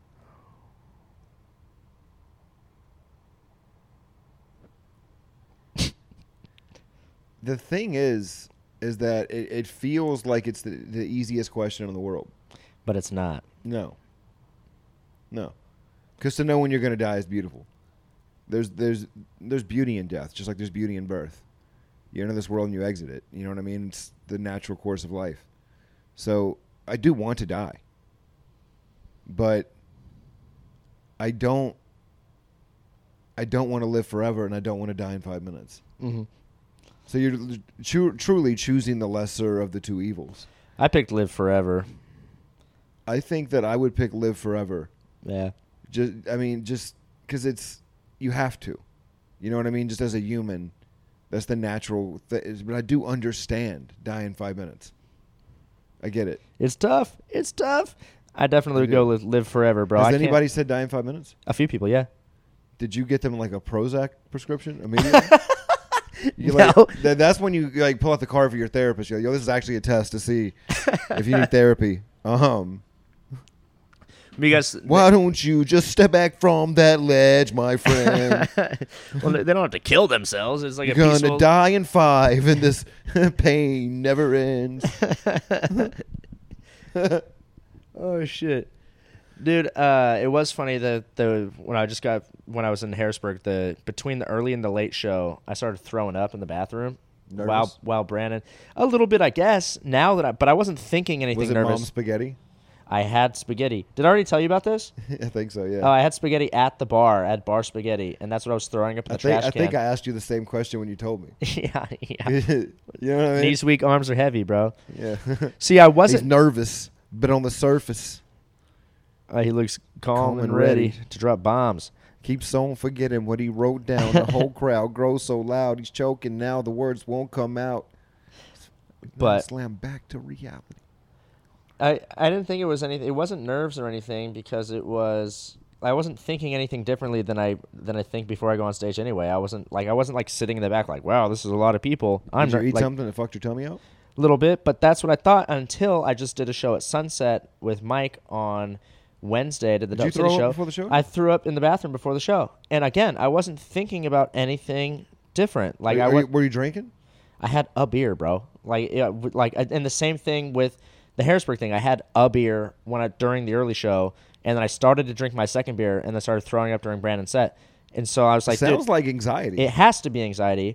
The thing is, is that it, it feels like it's the, the easiest question in the world. But it's not. No. No. Because to know when you're going to die is beautiful. There's there's there's beauty in death, just like there's beauty in birth. You enter this world and you exit it. You know what I mean? It's the natural course of life. So I do want to die. But I don't I don't want to live forever, and I don't want to die in five minutes. Mm-hmm. So you're tru- truly choosing the lesser of the two evils. I picked live forever. I think that I would pick live forever. Yeah. Just, I mean, just because it's you have to, you know what I mean. Just as a human, that's the natural. Th- but I do understand die in five minutes. I get it. It's tough. It's tough. I definitely I would go do. live, live forever, bro. Has I can't- anybody said die in five minutes? A few people, yeah. Did you get them like a Prozac prescription immediately? You No. like, th- that's when you like pull out the card for your therapist. You're like, yo, this is actually a test to see if you need therapy. Um. Because Why don't you just step back from that ledge, my friend? well, they don't have to kill themselves. It's like You're a gonna peaceful. die in five, and this pain never ends. Oh shit, dude! Uh, it was funny that the when I just got when I was in Harrisburg, the between the early and the late show, I started throwing up in the bathroom. Nervous? While while Brandon, a little bit, I guess. Now that I, but I wasn't thinking anything Was it nervous. mom spaghetti? I had spaghetti. Did I already tell you about this? I think so. Yeah. Oh, I had spaghetti at the bar at Bar Spaghetti, and that's what I was throwing up in I the think trash I can. think I asked you the same question when you told me. yeah, yeah. You know what I mean? Knees weak, arms are heavy, bro. Yeah. See, I He's wasn't. nervous, but on the surface, Uh, he looks calm, Calm and and ready, ready. to drop bombs. keeps on forgetting what he wrote down. The whole crowd grows so loud, he's choking now. The words won't come out. But- slam back to reality. I, I didn't think it was anything. It wasn't nerves or anything because it was. I wasn't thinking anything differently than I than I think before I go on stage. Anyway, I wasn't like I wasn't like sitting in the back like, wow, this is a lot of people. I'm Did you ner- eat like, something that fucked your tummy out? a little bit, but that's what I thought until I just did a show at Sunset with Mike on Wednesday. Did the Did you Dope City throw up show before the show? I threw up in the bathroom before the show, and again, I wasn't thinking about anything different. Like Are- I are wa- you- were you drinking? I had a beer, bro. Like, yeah, w- like, and the same thing with the Harrisburg thing. I had a beer when I during the early show, and then I started to drink my second beer, and then started throwing up during Brandon's set. And so I was like, Sounds dude, like anxiety. it has to be anxiety.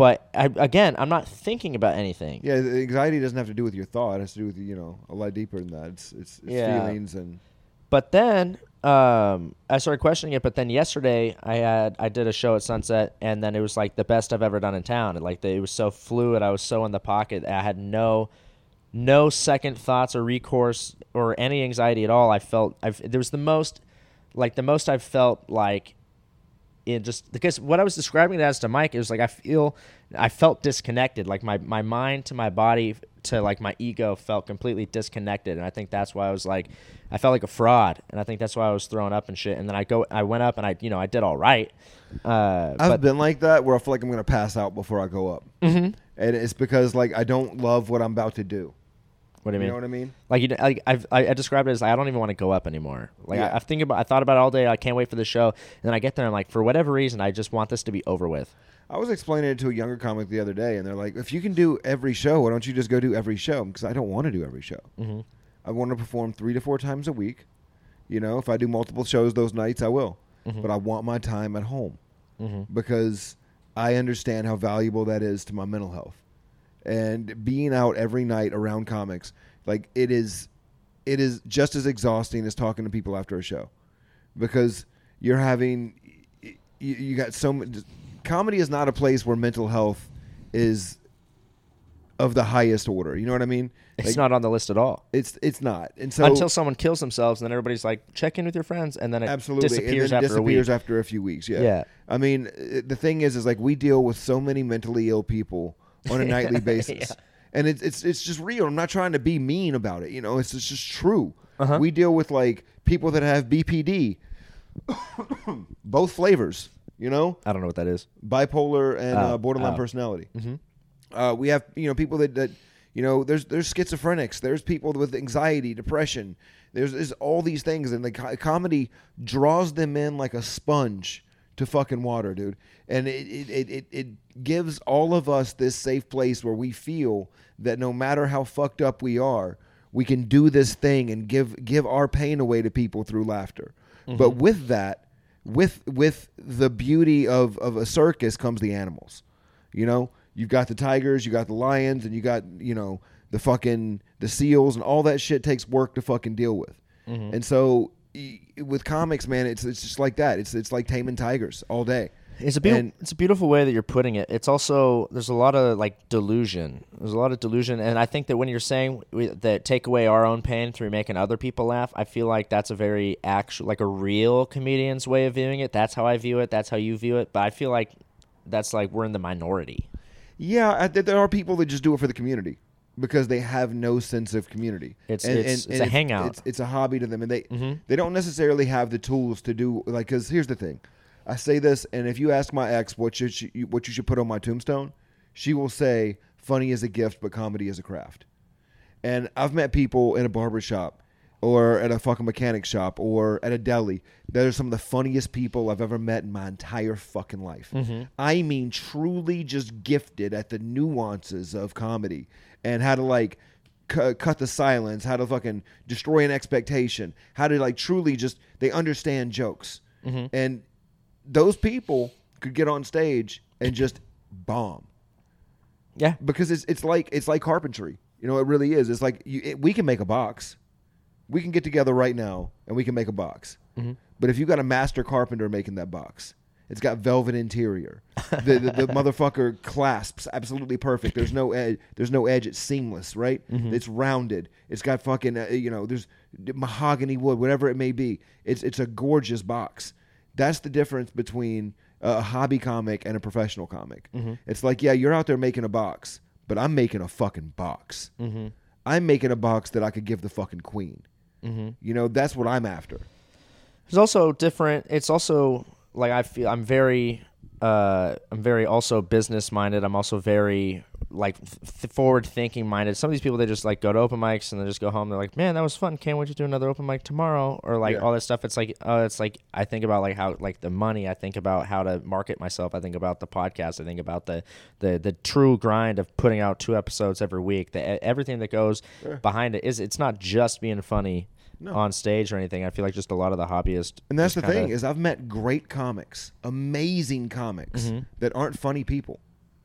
But I, again, I'm not thinking about anything. Yeah, the anxiety doesn't have to do with your thought. It has to do with, you know, a lot deeper than that. It's it's, it's Yeah. feelings and But then um, I started questioning it. But then yesterday I had I did a show at Sunset, and then it was like the best I've ever done in town. And like the, it was so fluid. I was so in the pocket. I had no no second thoughts or recourse or any anxiety at all. I felt I've, there was the most like the most I've felt like. It just because what I was describing it as to Mike, it was like I feel I felt disconnected, like my, my mind to my body to like my ego felt completely disconnected, and I think that's why I was like I felt like a fraud, and I think that's why I was throwing up and shit. And then I go I went up and I you know I did all right. Uh, I've but, been like that where I feel like I'm gonna pass out before I go up, mm-hmm. and it's because like I don't love what I'm about to do. What do you You mean? know what I mean? Like you, know, like I've, I, I described it as like, I don't even want to go up anymore. Like Yeah. I, I think about, I thought about it all day. I can't wait for the show. And then I get there and I'm like, for whatever reason, I just want this to be over with. I was explaining it to a younger comic the other day, and they're like, "If you can do every show, why don't you just go do every show?" Because I don't want to do every show. Mm-hmm. I want to perform three to four times a week. You know, if I do multiple shows those nights, I will. Mm-hmm. But I want my time at home Mm-hmm. because I understand how valuable that is to my mental health. And being out every night around comics, like it is, it is just as exhausting as talking to people after a show, because you're having, you, you got so much. Comedy is not a place where mental health is of the highest order. You know what I mean? It's Like, not on the list at all. It's it's not. And so Until someone kills themselves, and then everybody's like, check in with your friends, and then it absolutely disappears and then after disappears a week. after a few weeks. Yeah. Yeah. I mean, uh, the thing is, is like we deal with so many mentally ill people on a nightly basis. Yeah. And it's it's it's just real. I'm not trying to be mean about it. You know, it's, it's just true. Uh-huh. We deal with like people that have B P D, both flavors. You know, I don't know what that is. bipolar and Oh, uh, borderline oh. personality. Mm-hmm. Uh, we have you know people that, that you know there's there's schizophrenics. There's people with anxiety, depression. There's, there's all these things, and the co- comedy draws them in like a sponge to fucking water, dude. And it it, it it it gives all of us this safe place where we feel that no matter how fucked up we are, we can do this thing and give give our pain away to people through laughter. Mm-hmm. But with that, with with the beauty of of a circus comes the animals. You know, you've got the tigers, you got the lions, and you got you know the fucking the seals, and all that shit takes work to fucking deal with. Mm-hmm. And so y- with comics, man, it's it's just like that. It's it's like taming tigers all day. It's a, be- And- it's a beautiful way that you're putting it. It's also, there's a lot of like delusion. There's a lot of delusion. And I think that when you're saying we, that take away our own pain through making other people laugh, I feel like that's a very actual, like a real comedian's way of viewing it. That's how I view it. That's how you view it. But I feel like that's like we're in the minority. Yeah, I, there are people that just do it for the community because they have no sense of community. It's- it's- it's a hangout. It's, it's a hobby to them, and they Mhm. they don't necessarily have the tools to do like. Because here's the thing, I say this, and if you ask my ex what should she, what you should put on my tombstone, she will say, "Funny is a gift, but comedy is a craft." And I've met people in a barber shop, or at a fucking mechanic shop, or at a deli that are some of the funniest people I've ever met in my entire fucking life. Mhm. I mean, truly just gifted at the nuances of comedy and how to like cu- cut the silence, how to fucking destroy an expectation, how to like truly just they understand jokes. Mhm. And those people could get on stage and just bomb Yeah. because it's it's like it's like carpentry. You know, it really is. It's like you, it, we can make a box. We can get together right now and we can make a box. Mhm. But if you got a master carpenter making that box, it's got velvet interior. The, the, the motherfucker clasps absolutely perfect. There's no edge. There's no edge. It's seamless, right? Mhm. It's rounded. It's got fucking uh, you know. There's mahogany wood, whatever it may be. It's it's a gorgeous box. That's the difference between a hobby comic and a professional comic. Mhm. It's like, yeah, you're out there making a box, but I'm making a fucking box. Mm-hmm. I'm making a box that I could give the fucking queen. Mm-hmm. You know, that's what I'm after. It's also different. It's also like I feel I'm very, uh, I'm very also business minded. I'm also very like th- forward thinking minded. Some of these people they just like go to open mics and they just go home. They're like, man, that was fun. Can't wait to do another open mic tomorrow. Or like Yeah. all this stuff. It's like, oh, it's like I think about like how like the money. I think about how to market myself. I think about the podcast. I think about the the the true grind of putting out two episodes every week. The everything that goes Sure. behind it is it's not just being funny. No. On stage or anything. I feel like just a lot of the hobbyists. And that's the just kinda- thing is I've met great comics, amazing comics Mhm. that aren't funny people.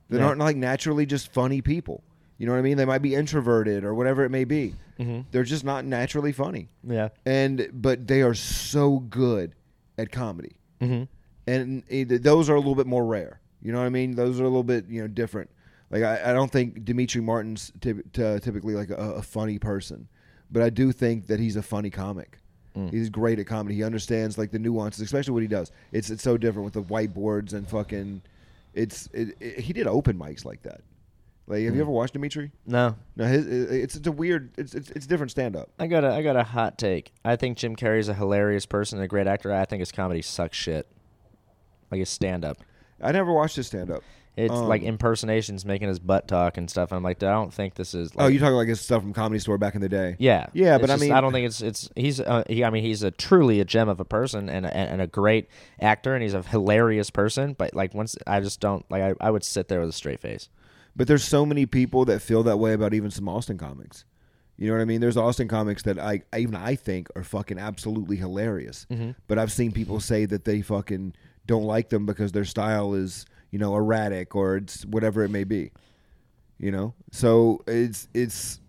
that Yeah. aren't like naturally just funny people. You know what I mean? They might be introverted or whatever it may be. Mm-hmm. They're just not naturally funny. Yeah. And but they are so good at comedy. Mm-hmm. And it, those are a little bit more rare. You know what I mean? Those are a little bit, you know, different. Like I, I don't think Dimitri Martin's typ- t- typically like a, a funny person, but I do think that he's a funny comic. Mm. He's great at comedy. He understands like the nuances, especially what he does. It's it's so different with the whiteboards and fucking. It's it, it, he did open mics like that. Like, have mm. you ever watched Dimitri? No. No, his, it's it's a weird. It's it's, it's different stand up. I got a I got a hot take. I think Jim Carrey's a hilarious person and a great actor. I think his comedy sucks shit. Like his stand up. I never watched his stand up. It's um, like impersonations, making his butt talk and stuff. I'm like, I don't think this is. Like, oh, you talking like his stuff from Comedy Store back in the day? Yeah, yeah, it's but just, I mean, I don't think it's it's he's. Uh, he, I mean, he's a truly a gem of a person and a, and a great actor, and he's a hilarious person. But like once, I just don't like. I, I would sit there with a straight face. But there's so many people that feel that way about even some Austin comics. You know what I mean? There's Austin comics that I even I think are fucking absolutely hilarious. Mm-hmm. But I've seen people say that they fucking don't like them because their style is, you know, erratic or it's whatever it may be. You know? So it's it's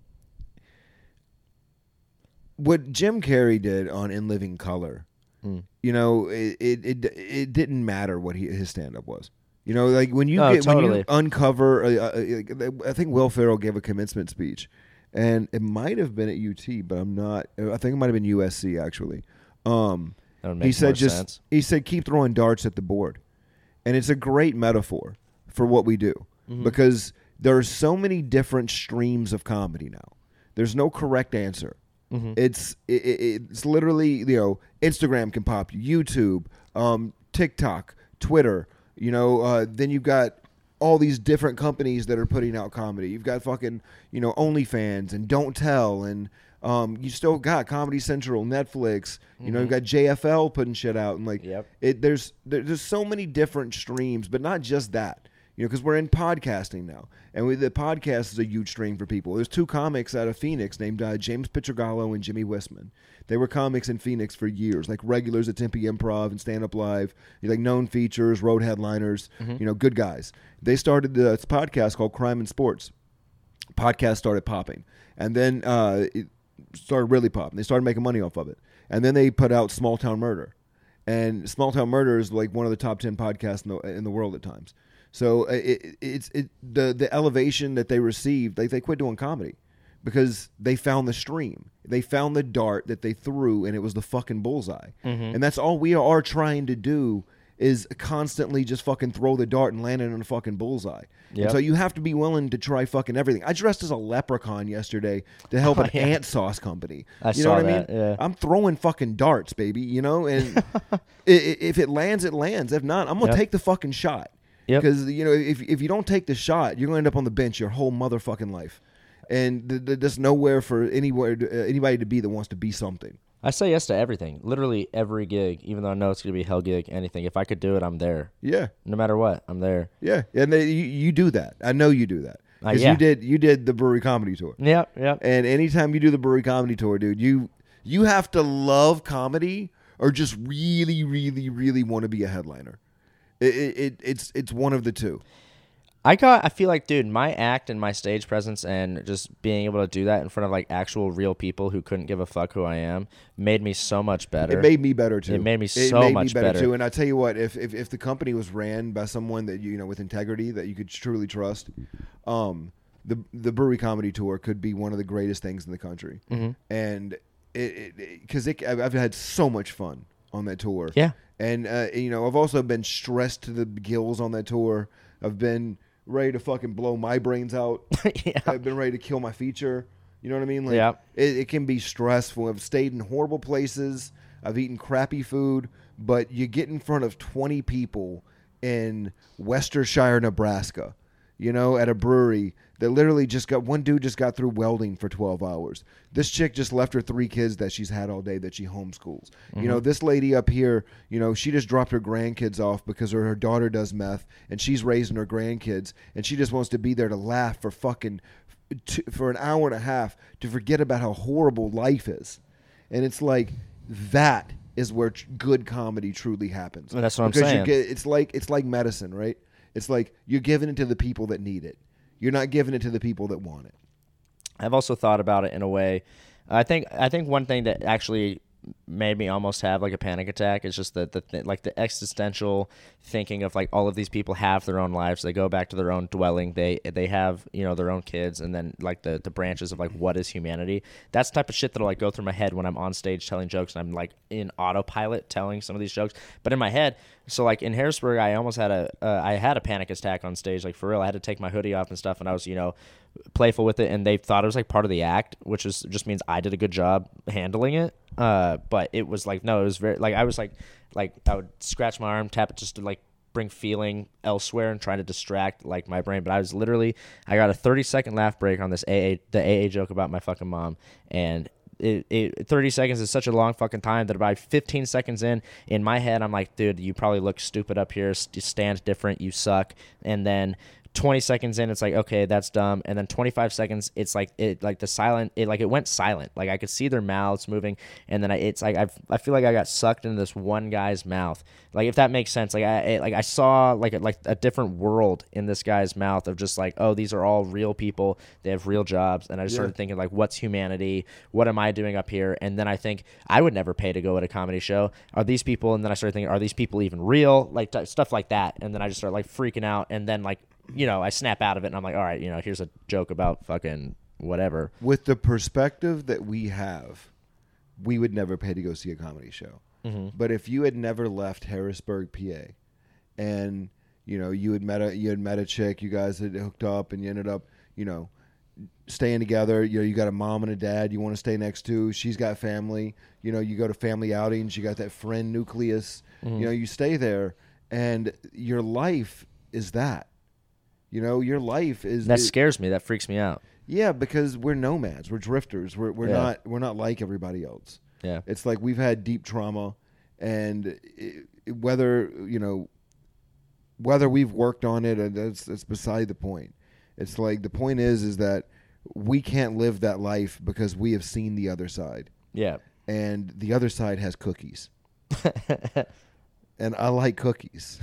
what Jim Carrey did on In Living Color. Mm. You know, it, it it it didn't matter what he, his stand up was. You know, like when you oh, get totally. when you uncover uh, uh, I think Will Ferrell gave a commencement speech. And it might have been at U T, but I'm not. I think it might have been U S C actually. Um, that would make he said more just sense. He said keep throwing darts at the board, and it's a great metaphor for what we do mm-hmm. because there are so many different streams of comedy now. There's no correct answer. Mm-hmm. It's it, it's literally, you know, Instagram can pop you, YouTube, um, TikTok, Twitter. You know, uh, then you've got all these different companies that are putting out comedy. You've got fucking, you know, OnlyFans and Don't Tell, and um, you still got Comedy Central, Netflix. You mm-hmm. know, you've got J F L putting shit out, and like, yep. it. There's there, there's so many different streams, but not just that. You know, because we're in podcasting now, and we, the podcast is a huge stream for people. There's two comics out of Phoenix named uh, James Pietrogallo and Jimmy Wisman. They were comics in Phoenix for years, like regulars at Tempe Improv and Stand Up Live, like known features, road headliners, mm-hmm. you know, good guys. They started this podcast called Crime and Sports. Podcast started popping, and then uh, it started really popping. They started making money off of it, and then they put out Small Town Murder, and Small Town Murder is like one of the top ten podcasts in the, in the world at times. So it, it's it the the elevation that they received. Like they quit doing comedy because they found the stream. They found the dart that they threw, and it was the fucking bullseye. Mm-hmm. And that's all we are trying to do is constantly just fucking throw the dart and land it on a fucking bullseye. Yep. And so you have to be willing to try fucking everything. I dressed as a leprechaun yesterday to help oh, an yeah. ant sauce company. I you saw know what that, I mean? Yeah. I'm throwing fucking darts, baby, you know? And if it lands, it lands. If not, I'm going to yep. take the fucking shot. Because, yep. you know, if if you don't take the shot, you're going to end up on the bench your whole motherfucking life. And th- th- there's nowhere for anywhere to, uh, anybody to be that wants to be something. I say yes to everything. Literally every gig, even though I know it's going to be a hell gig, anything. If I could do it, I'm there. Yeah. No matter what, I'm there. Yeah. And they, you, you do that. I know you do that. Because uh, yeah. you did you did the Brewery Comedy Tour. Yeah, yeah. And anytime you do the Brewery Comedy Tour, dude, you you have to love comedy or just really, really, really want to be a headliner. It, it, it it's it's one of the two. I got. I feel like, dude, my act and my stage presence and just being able to do that in front of like actual real people who couldn't give a fuck who I am made me so much better. It made me better too. It made me it so made much me better, better too. And I tell you what, if, if if the company was ran by someone that you know with integrity that you could truly trust, um, the the Brewery Comedy Tour could be one of the greatest things in the country. Mm-hmm. And it because it, it, I've had so much fun on that tour. Yeah. And, uh, you know, I've also been stressed to the gills on that tour. I've been ready to fucking blow my brains out. yeah. I've been ready to kill my feature. You know what I mean? Like, yeah. It, it can be stressful. I've stayed in horrible places. I've eaten crappy food. But you get in front of twenty people in Westershire, Nebraska, you know, at a brewery that literally just got, one dude just got through welding for twelve hours. This chick just left her three kids that she's had all day that she homeschools. Mm-hmm. You know, this lady up here, you know, she just dropped her grandkids off because her, her daughter does meth and she's raising her grandkids and she just wants to be there to laugh for fucking, to, for an hour and a half to forget about how horrible life is. And it's like, that is where tr- good comedy truly happens. Well, that's what because I'm saying. You get, it's like, it's like medicine, right? It's like you're giving it to the people that need it. You're not giving it to the people that want it. I've also thought about it in a way. I think I think one thing that actually made me almost have like a panic attack is just the, the th- like the existential thinking of like all of these people have their own lives. They go back to their own dwelling. They they have, you know, their own kids, and then like the, the branches of like what is humanity. That's the type of shit that'll like go through my head when I'm on stage telling jokes and I'm like in autopilot telling some of these jokes. But in my head, so like in Harrisburg, I almost had a uh, I had a panic attack on stage, like for real. I had to take my hoodie off and stuff, and I was, you know, playful with it, and they thought it was like part of the act, which is just means I did a good job handling it. Uh, but it was like, no, it was very like I was like like I would scratch my arm, tap it just to like bring feeling elsewhere and trying to distract like my brain. But I was literally I got a thirty second laugh break on this A A the A A joke about my fucking mom, and It, it thirty seconds is such a long fucking time that about fifteen seconds in, in my head, I'm like, dude, you probably look stupid up here. You stand different. You suck. And then twenty seconds in, it's like, okay, that's dumb. And then twenty-five seconds, it's like it like the silent, it like it went silent. Like I could see their mouths moving, and then I, it's like I I feel like I got sucked into this one guy's mouth. Like if that makes sense. Like I it, like I saw like a, like a different world in this guy's mouth of just like, oh, these are all real people. They have real jobs, and I just Yeah. started thinking like, what's humanity? What am I doing up here? And then I think I would never pay to go at a comedy show. Are these people? And then I started thinking, are these people even real? Like t- stuff like that. And then I just started like freaking out, and then like. You know, I snap out of it and I'm like, all right, you know, here's a joke about fucking whatever. With the perspective that we have, we would never pay to go see a comedy show. Mm-hmm. But if you had never left Harrisburg, P A, and you know you had met a you had met a chick, you guys had hooked up, and you ended up, you know, staying together. You know, you got a mom and a dad you want to stay next to. She's got family. You know, you go to family outings. You got that friend nucleus. Mm-hmm. You know, you stay there, and your life is that. You know, your life is That is, scares me. That freaks me out. Yeah, because we're nomads. We're drifters. We're we're Yeah. not we're not like everybody else. Yeah. It's like we've had deep trauma, and it, whether you know whether we've worked on it, and that's that's beside the point. It's like the point is is that we can't live that life because we have seen the other side, Yeah. and the other side has cookies, and I like cookies.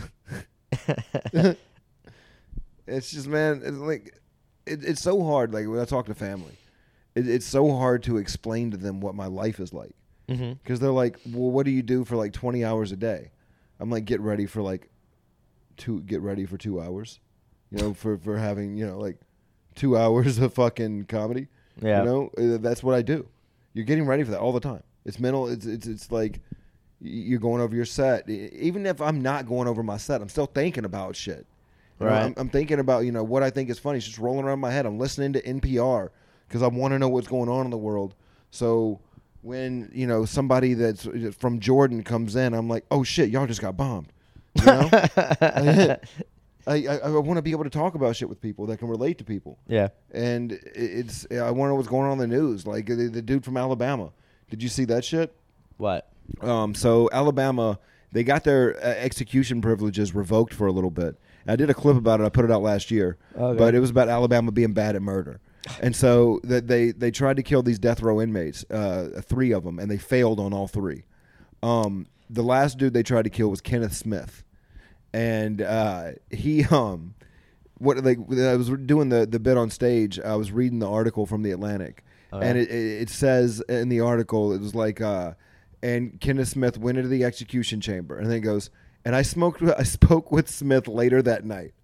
It's just, man, it's like it, it's so hard. Like when I talk to family, it, it's so hard to explain to them what my life is like, because Mm-hmm. they're like, "Well, what do you do for like twenty hours a day?" I'm like, "Get ready for like two. Get ready for two hours, you know, for for having you know like two hours of fucking comedy. Yeah. You know, Uh, that's what I do. You're getting ready for that all the time. It's mental. It's it's it's like y- you're going over your set. E- Even if I'm not going over my set, I'm still thinking about shit. You know, Right. I'm, I'm thinking about, you know, what I think is funny. It's just rolling around my head. I'm listening to N P R because I want to know what's going on in the world. So when, you know, somebody that's from Jordan comes in, I'm like, oh, shit, y'all just got bombed. You know? I, I, I want to be able to talk about shit with people that can relate to people. Yeah. And it- it's I want to know what's going on in the news. Like the, the dude from Alabama. Did you see that shit? What? Um, so Alabama, they got their uh, execution privileges revoked for a little bit. I did a clip about it. I put it out last year, Okay. but it was about Alabama being bad at murder, and so that they they tried to kill these death row inmates, uh, three of them, and they failed on all three. Um, the last dude they tried to kill was Kenneth Smith, and uh, he um, what like I was doing the the bit on stage. I was reading the article from the Atlantic, Okay. and it, it it says in the article it was like, uh, and Kenneth Smith went into the execution chamber, and then it goes. And I smoked. I spoke with Smith later that night.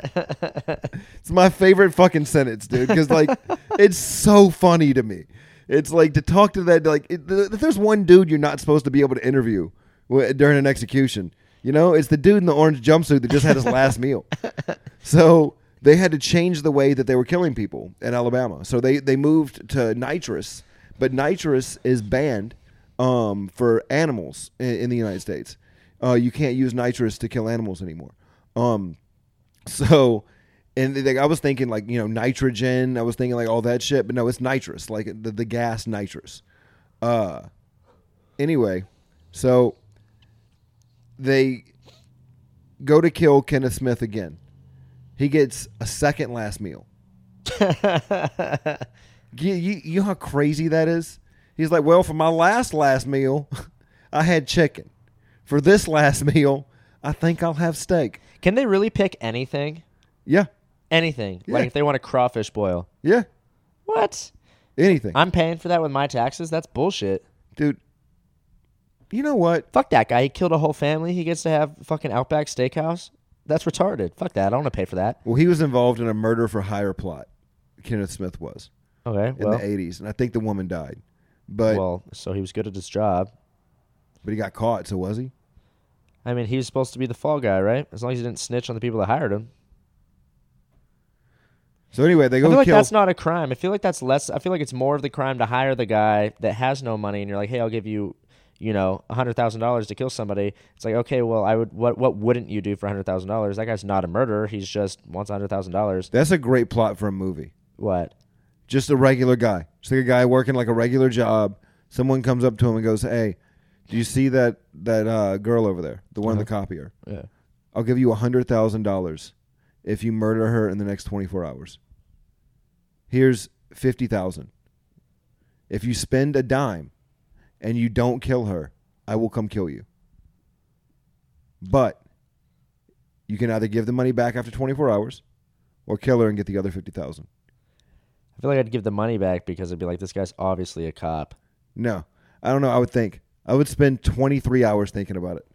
It's my favorite fucking sentence, dude, because like it's so funny to me. It's like to talk to that. Like it, if there's one dude you're not supposed to be able to interview w- during an execution, you know, it's the dude in the orange jumpsuit that just had his last meal. So they had to change the way that they were killing people in Alabama. So they they moved to nitrous, but nitrous is banned um, for animals in, in the United States. Uh, you can't use nitrous to kill animals anymore. Um, so, and like, I was thinking like, you know, nitrogen, I was thinking like all that shit, but no, it's nitrous, like the, the gas nitrous. Uh, anyway, so they go to kill Kenneth Smith again. He gets a second last meal. you, you, you know how crazy that is? He's like, well, for my last last meal, I had chicken. For this last meal, I think I'll have steak. Can they really pick anything? Yeah. Anything. Yeah. Like if they want a crawfish boil. Yeah. What? Anything. I'm paying for that with my taxes? That's bullshit. Dude, you know what? Fuck that guy. He killed a whole family. He gets to have fucking Outback Steakhouse. That's retarded. Fuck that. I don't want to pay for that. Well, he was involved in a murder for hire plot. Kenneth Smith was. Okay, in well. the eighties, and I think the woman died. But well, so he was good at his job. But he got caught, so was he? I mean, he was supposed to be the fall guy, right? As long as he didn't snitch on the people that hired him. So anyway, they go I feel like kill. that's not a crime. I feel like that's less. I feel like it's more of the crime to hire the guy that has no money, and you're like, hey, I'll give you, you know, a hundred thousand dollars to kill somebody. It's like, okay, well, I would. What What wouldn't you do for a hundred thousand dollars? That guy's not a murderer. He's just wants a hundred thousand dollars. That's a great plot for a movie. What? Just a regular guy. Just like a guy working like a regular job. Someone comes up to him and goes, "Hey, do you see that that uh, girl over there, the one Uh-huh. in the copier? Yeah. I'll give you a hundred thousand dollars if you murder her in the next twenty-four hours. Here's fifty thousand. If you spend a dime and you don't kill her, I will come kill you. But you can either give the money back after twenty-four hours, or kill her and get the other fifty thousand. I feel like I'd give the money back because I'd be like, this guy's obviously a cop. No, I don't know. I would think I would spend twenty-three hours thinking about it.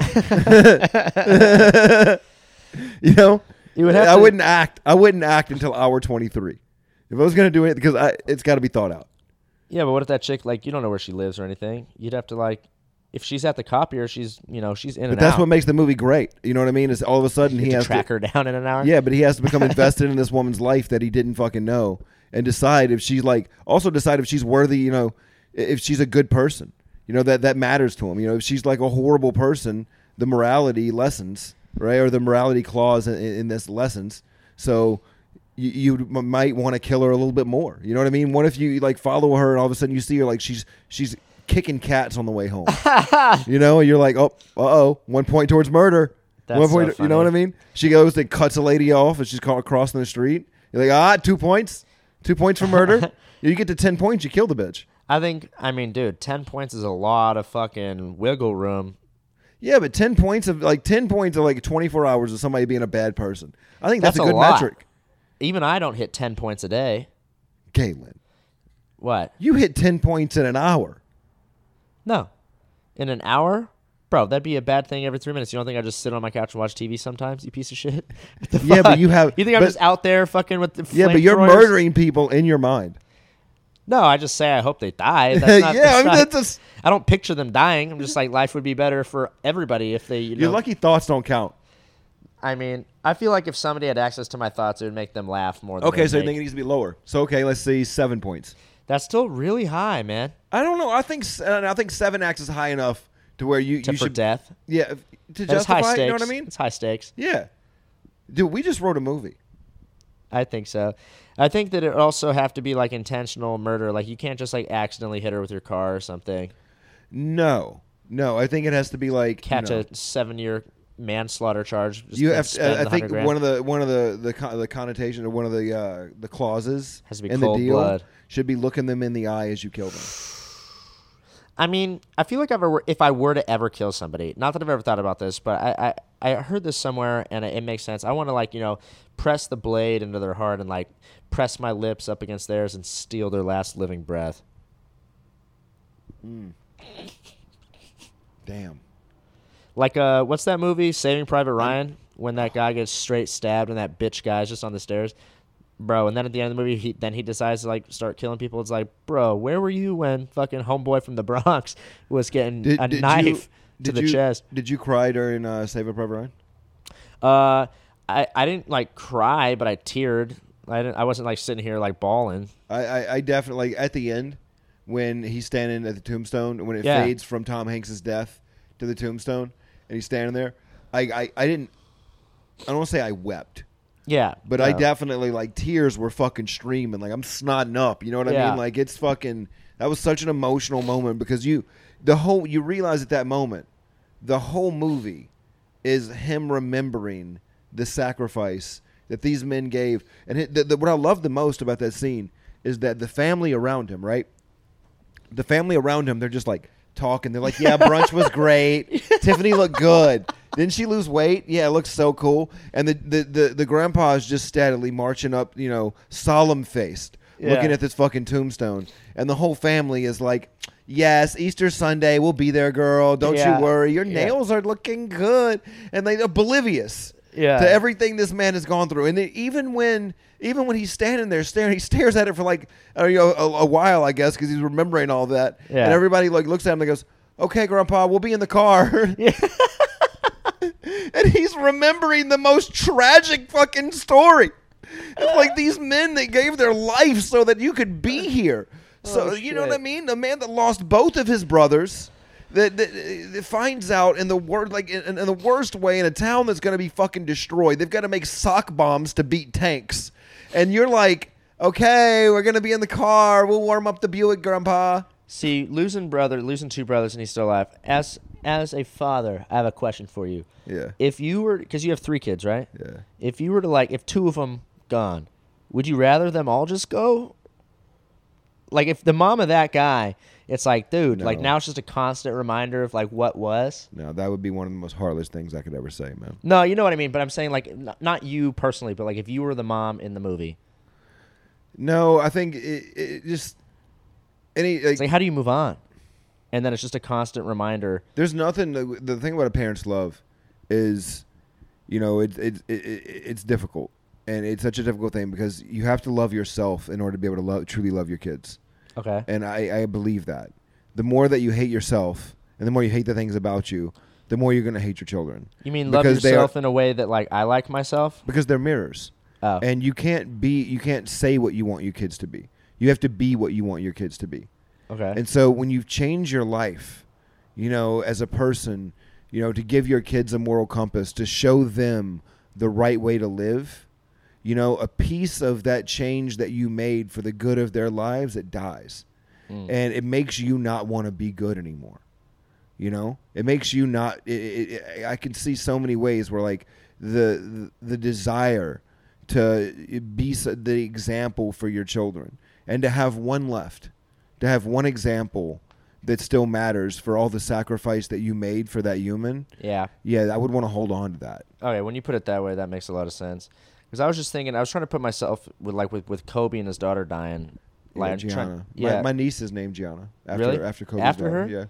You know, You would have I to- wouldn't act. I wouldn't act until hour twenty-three. If I was going to do it, because I, it's got to be thought out. Yeah, but what if that chick, like, you don't know where she lives or anything? You'd have to, like, if she's at the copier, she's, you know, she's in But and that's out. what makes the movie great. You know what I mean? Is all of a sudden You he have has to track to, her down in an hour. yeah, but he has to become invested in this woman's life that he didn't fucking know, and decide if she's like, also decide if she's worthy. You know, if she's a good person. You know, that that matters to him. You know, if she's like a horrible person, the morality lessens, right? Or the morality clause in, in this lessens. So you, you m- might want to kill her a little bit more. You know what I mean? What if you like follow her and all of a sudden you see her like she's she's kicking cats on the way home? You know, and you're like, oh, uh oh, one point towards murder. That's one so point, you know funny. what I mean? She goes and cuts a lady off as she's caught crossing the street. You're like, ah, two points, two points for murder. You get to ten points, you kill the bitch. I think, I mean, dude, ten points is a lot of fucking wiggle room. Yeah, but ten points of like ten points of like twenty-four hours of somebody being a bad person. I think that's, That's a a good lot. metric. Even I don't hit ten points a day. Galen, What? you hit ten points in an hour. No. In an hour? Bro, that'd be a bad thing every three minutes. You don't think I just sit on my couch and watch T V sometimes, you piece of shit? What the Yeah, but fuck? you have- You think I'm but- just out there fucking with the Yeah, but you're flamethrowers? murdering people in your mind. No, I just say I hope they die. That's not, Yeah, that's I mean, not- that's a s- I don't picture them dying. I'm just like, life would be better for everybody if they, you know. Your lucky thoughts don't count. I mean, I feel like if somebody had access to my thoughts, it would make them laugh more than Okay, they'd so you make- think it needs to be lower. So okay, let's see seven points. That's still really high, man. I don't know. I think s- uh, I think seven acts is high enough to where you To, you for should death. yeah if- to That's high justify. stakes. It, you know what I mean? It's high stakes. Yeah, dude, we just wrote a movie. I think so. I think that it also have to be like intentional murder. Like you can't just like accidentally hit her with your car or something. No, no, I think it has to be like Catch you know, a seven-year manslaughter charge. Just You then have spend to, I the think hundred grand. one of the one of the the, con- the connotation or one of the uh, the clauses Has to be in cold the deal blood. should be looking them in the eye as you kill them. I mean, I feel like if I were, if I were to ever kill somebody, not that I've ever thought about this, but I, I, I heard this somewhere and it, it makes sense. I want to like, you know, press the blade into their heart and like press my lips up against theirs and steal their last living breath. Damn. Like, uh, what's that movie, Saving Private Ryan, when that guy gets straight stabbed and that bitch guy's just on the stairs? Bro, and then at the end of the movie, he, then he decides to, like, start killing people. It's like, bro, where were you when fucking homeboy from the Bronx was getting Did- a did knife you- to Did the you, chest? Did you cry during uh, Save a Private Ryan? Uh, I, I didn't, like, cry, but I teared. I didn't. I wasn't, like, sitting here, like, bawling. I, I, I definitely like, at the end when he's standing at the tombstone when it Yeah. fades from Tom Hanks's death to the tombstone and he's standing there. I, I, I didn't. I don't want to say I wept. Yeah. But I no. definitely, like, tears were fucking streaming. Like, I'm snotting up. You know what I Yeah. mean? Like, it's fucking, that was such an emotional moment because you, the whole, you realize at that moment, the whole movie is him remembering the sacrifice that these men gave. And it, the, the, what I love the most about that scene is that the family around him, right? The family around him, they're just like talking. They're like, yeah, brunch was great. Tiffany looked good. Didn't she lose weight? Yeah, it looks so cool. And the, the, the, the grandpa is just steadily marching up, you know, solemn-faced, Yeah. looking at this fucking tombstone. And the whole family is like, yes, Easter Sunday, we'll be there, girl. Don't Yeah. you worry. Your Yeah. nails are looking good. And they, they're oblivious Yeah. to everything this man has gone through. And they, even when even when he's standing there staring, he stares at it for like uh, you know, a, a while, I guess, because he's remembering all that. Yeah. And everybody like looks at him and goes, okay, Grandpa, we'll be in the car. Yeah. And he's remembering the most tragic fucking story. It's like these men that gave their life so that you could be here. So, Oh, you know shit. what I mean? A man that lost both of his brothers that, that, that finds out in the word like in, in the worst way in a town that's going to be fucking destroyed. They've got to make sock bombs to beat tanks. And you're like, okay, we're going to be in the car. We'll warm up the Buick, Grandpa. See, losing brother, losing two brothers, and he's still alive. As as a father, I have a question for you. Yeah. If you were, because you have three kids, right? Yeah. If you were to like, if two of them gone, would you rather them all just go? Like, if the mom of that guy, it's like, dude, like No. now it's just a constant reminder of like what was. No, that would be one of the most heartless things I could ever say, man. No, you know what I mean. But I'm saying like, n- not you personally, but like if you were the mom in the movie, No, I think it, it just any like, it's like how do you move on? And then it's just a constant reminder. there's nothing. The thing about a parent's love is, you know, it, it, it, it it's difficult, and it's such a difficult thing because you have to love yourself in order to be able to love, truly love your kids. Okay. And I, I believe that the more that you hate yourself, and the more you hate the things about you, the more you're going to hate your children. You mean love Because they are- yourself in a way that like I like myself? Because they're mirrors. Oh. And you can't be, you can't say what you want your kids to be. You have to be what you want your kids to be. Okay. And so when you change your life, you know, as a person, you know, to give your kids a moral compass, to show them the right way to live, you know, a piece of that change that you made for the good of their lives, it dies. Mm. And it makes you not want to be good anymore. You know, it makes you not, it, it, it, I can see so many ways where like the, the, the desire to be s- the example for your children and to have one left, to have one example that still matters for all the sacrifice that you made for that human. Yeah. Yeah, I would want to hold on to that. Okay, when you put it that way, that makes a lot of sense. Because I was just thinking, I was trying to put myself with like with, with Kobe and his daughter dying. Like, yeah, I'm Gianna. trying- My, yeah. my niece is named Gianna. After, Really? After Kobe's After daughter. her? Yeah.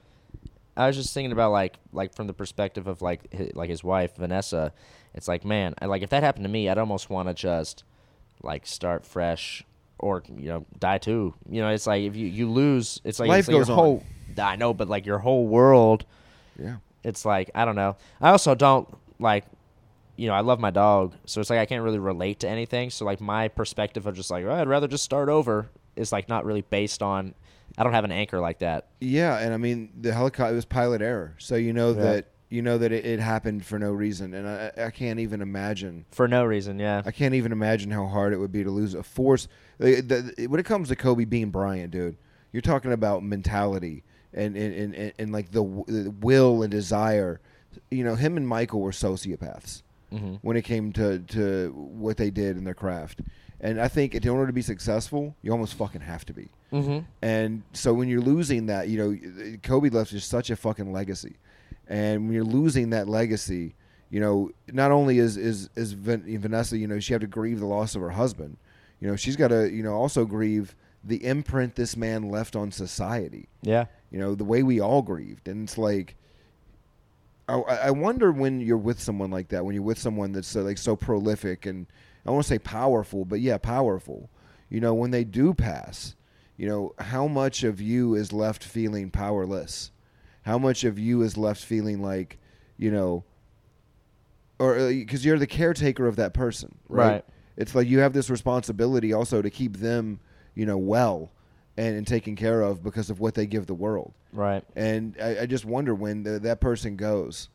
I was just thinking about like like from the perspective of like his, like his wife Vanessa. It's like, man, I, like if that happened to me, I'd almost want to just like start fresh or you know die too. You know, it's like if you, you lose, it's like, Life it's like goes your on. whole. I know, but like your whole world. Yeah. It's like I don't know. I also don't like. You know, I love my dog, so it's like I can't really relate to anything. So like my perspective of just like, oh, I'd rather just start over is like not really based on. I don't have an anchor like that. Yeah, and I mean the helicopter it was pilot error, so you know Yeah. that you know that it, it happened for no reason, and I, I can't even imagine. For no reason, yeah. I can't even imagine how hard it would be to lose a force. The, the, when it comes to Kobe being Bryant, dude, you're talking about mentality and and, and, and, and like the, w- the will and desire. You know, him and Michael were sociopaths Mm-hmm. when it came to, to what they did in their craft. And I think in order to be successful, you almost fucking have to be. Mm-hmm. And so when you're losing that, you know, Kobe left just such a fucking legacy. And when you're losing that legacy, you know, not only is is is Van- Vanessa, you know, she had to grieve the loss of her husband. You know, she's got to, you know, also grieve the imprint this man left on society. Yeah. You know, the way we all grieved. And it's like, I, I wonder when you're with someone like that, when you're with someone that's so, like so prolific and I want to say powerful, but yeah, powerful. You know, when they do pass, you know, how much of you is left feeling powerless? How much of you is left feeling like, you know, or because you're the caretaker of that person, right? Right. It's like you have this responsibility also to keep them, you know, well and, and taken care of because of what they give the world. Right. And I, I just wonder when the, that person goes,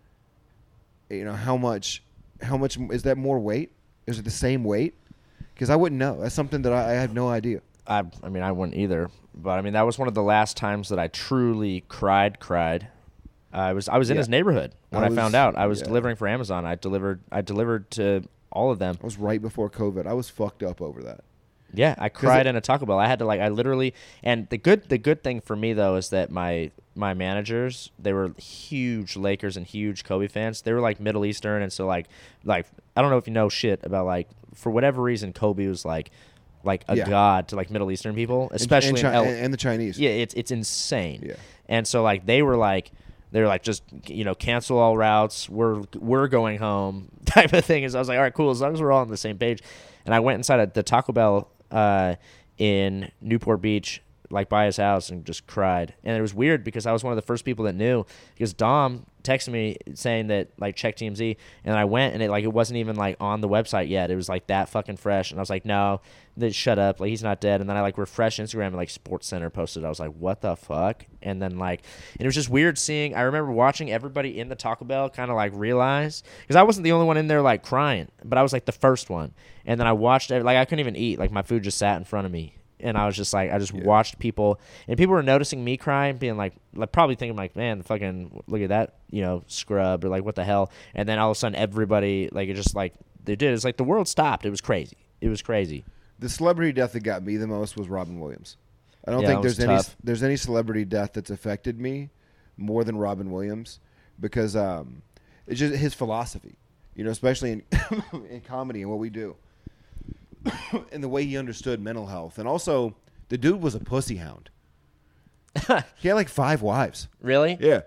you know, how much, how much is that more weight? Is it the same weight? Because I wouldn't know. That's something that I, I have no idea. I I mean I wouldn't either, but I mean that was one of the last times that I truly cried cried. I was I was in Yeah. his neighborhood when I I, found was- out. I was yeah. delivering for Amazon. I delivered I delivered to all of them. It was right before COVID. I was fucked up over that. Yeah, I cried it, in a Taco Bell. I had to like I literally and the good the good thing for me though is that my my managers, they were huge Lakers and huge Kobe fans. They were like Middle Eastern, and so like like I don't know if you know shit about like for whatever reason Kobe was like like a Yeah. god to like Middle Eastern people, especially and, in Chi- L- and, and the Chinese. Yeah, it's it's insane. Yeah. And so like they were like they were like just you know cancel all routes. We're we're going home type of thing. Is I was like all right cool as long as we're all on the same page. And I went inside of the Taco Bell uh, in Newport Beach like by his house and just cried. And it was weird because I was one of the first people that knew because Dom texted me saying that like check T M Z, and I went and it like it wasn't even like on the website yet. It was like that fucking fresh, and I was like no, then shut up, like he's not dead. And then I like refreshed Instagram and like Sports Center posted it. I was like what the fuck. And then like and it was just weird seeing. I remember watching everybody in the Taco Bell kind of like realize because I wasn't the only one in there like crying, but I was like the first one. And then I watched it, like I couldn't even eat, like my food just sat in front of me. And I was just like, I just Yeah. watched people, and people were noticing me crying, being like, like probably thinking like, man, fucking look at that, you know, scrub, or like what the hell. And then all of a sudden, everybody like it just like they did. It's like the world stopped. It was crazy. It was crazy. The celebrity death that got me the most was Robin Williams. I don't Yeah, think that was there's any tough. there's any celebrity death that's affected me more than Robin Williams because um, it's just his philosophy, you know, especially in in comedy and what we do, and the way he understood mental health, and also the dude was a pussy hound. He had like five wives. Really? Yeah.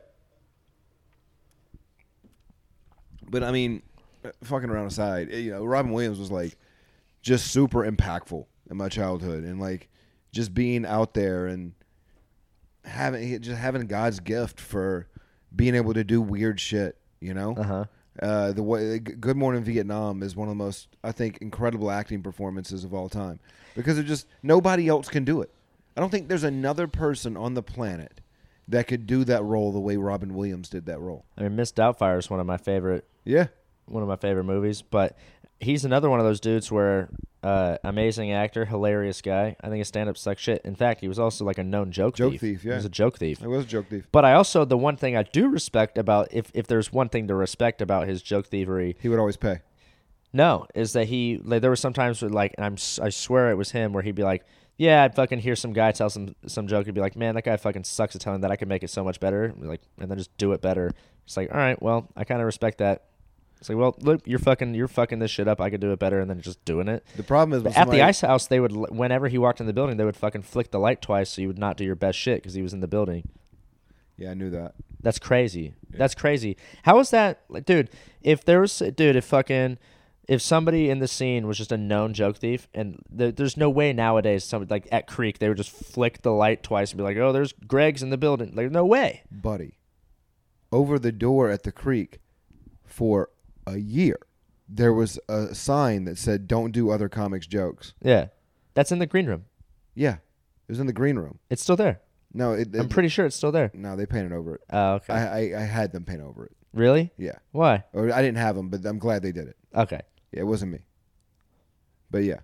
But I mean, fucking around aside, you know, Robin Williams was like just super impactful in my childhood, and like just being out there and having just having God's gift for being able to do weird shit, you know. Uh-huh. Uh, the way Good Morning Vietnam is one of the most, I think, incredible acting performances of all time because it just nobody else can do it. I don't think there's another person on the planet that could do that role the way Robin Williams did that role. I mean, Miss Doubtfire is one of my favorite, Yeah, one of my favorite movies. But he's another one of those dudes where uh, amazing actor, hilarious guy. I think his stand-up sucks shit. In fact, he was also like a known joke, Joke thief. thief, yeah. He was a joke thief. I was a joke thief. But I also, the one thing I do respect about, if, if there's one thing to respect about his joke thievery, He would always pay. no, is that he, like, there were some times where, like, and I'm, s- I swear it was him, where he'd be like, yeah, I'd fucking hear some guy tell some, some joke, he'd be like, man, that guy fucking sucks at telling that, I could make it so much better, like, and then just do it better. It's like, all right, well, I kind of respect that. It's like, well, look, you're fucking, you're fucking this shit up, I could do it better, and then just doing it. The problem is when At the somebody- Ice House, they would, whenever he walked in the building, they would fucking flick the light twice so you would not do your best shit because he was in the building. Yeah, I knew that. That's crazy. That's crazy. How is that, like, dude? If there was, dude, if fucking, if somebody in the scene was just a known joke thief, and there, there's no way nowadays, somebody like at Creek, they would just flick the light twice and be like, "Oh, there's Greg's in the building." Like, no way. Buddy, over the door at the creek for a year, there was a sign that said, don't do other comics jokes. Yeah, that's in the green room. Yeah, it was in the green room. It's still there. No, it, I'm it- pretty sure it's still there. No, they painted over it. Oh, okay. I, I I had them paint over it. Really? Yeah, Why? or I didn't have them, but I'm glad they did it. Okay. Yeah, it wasn't me. But yeah,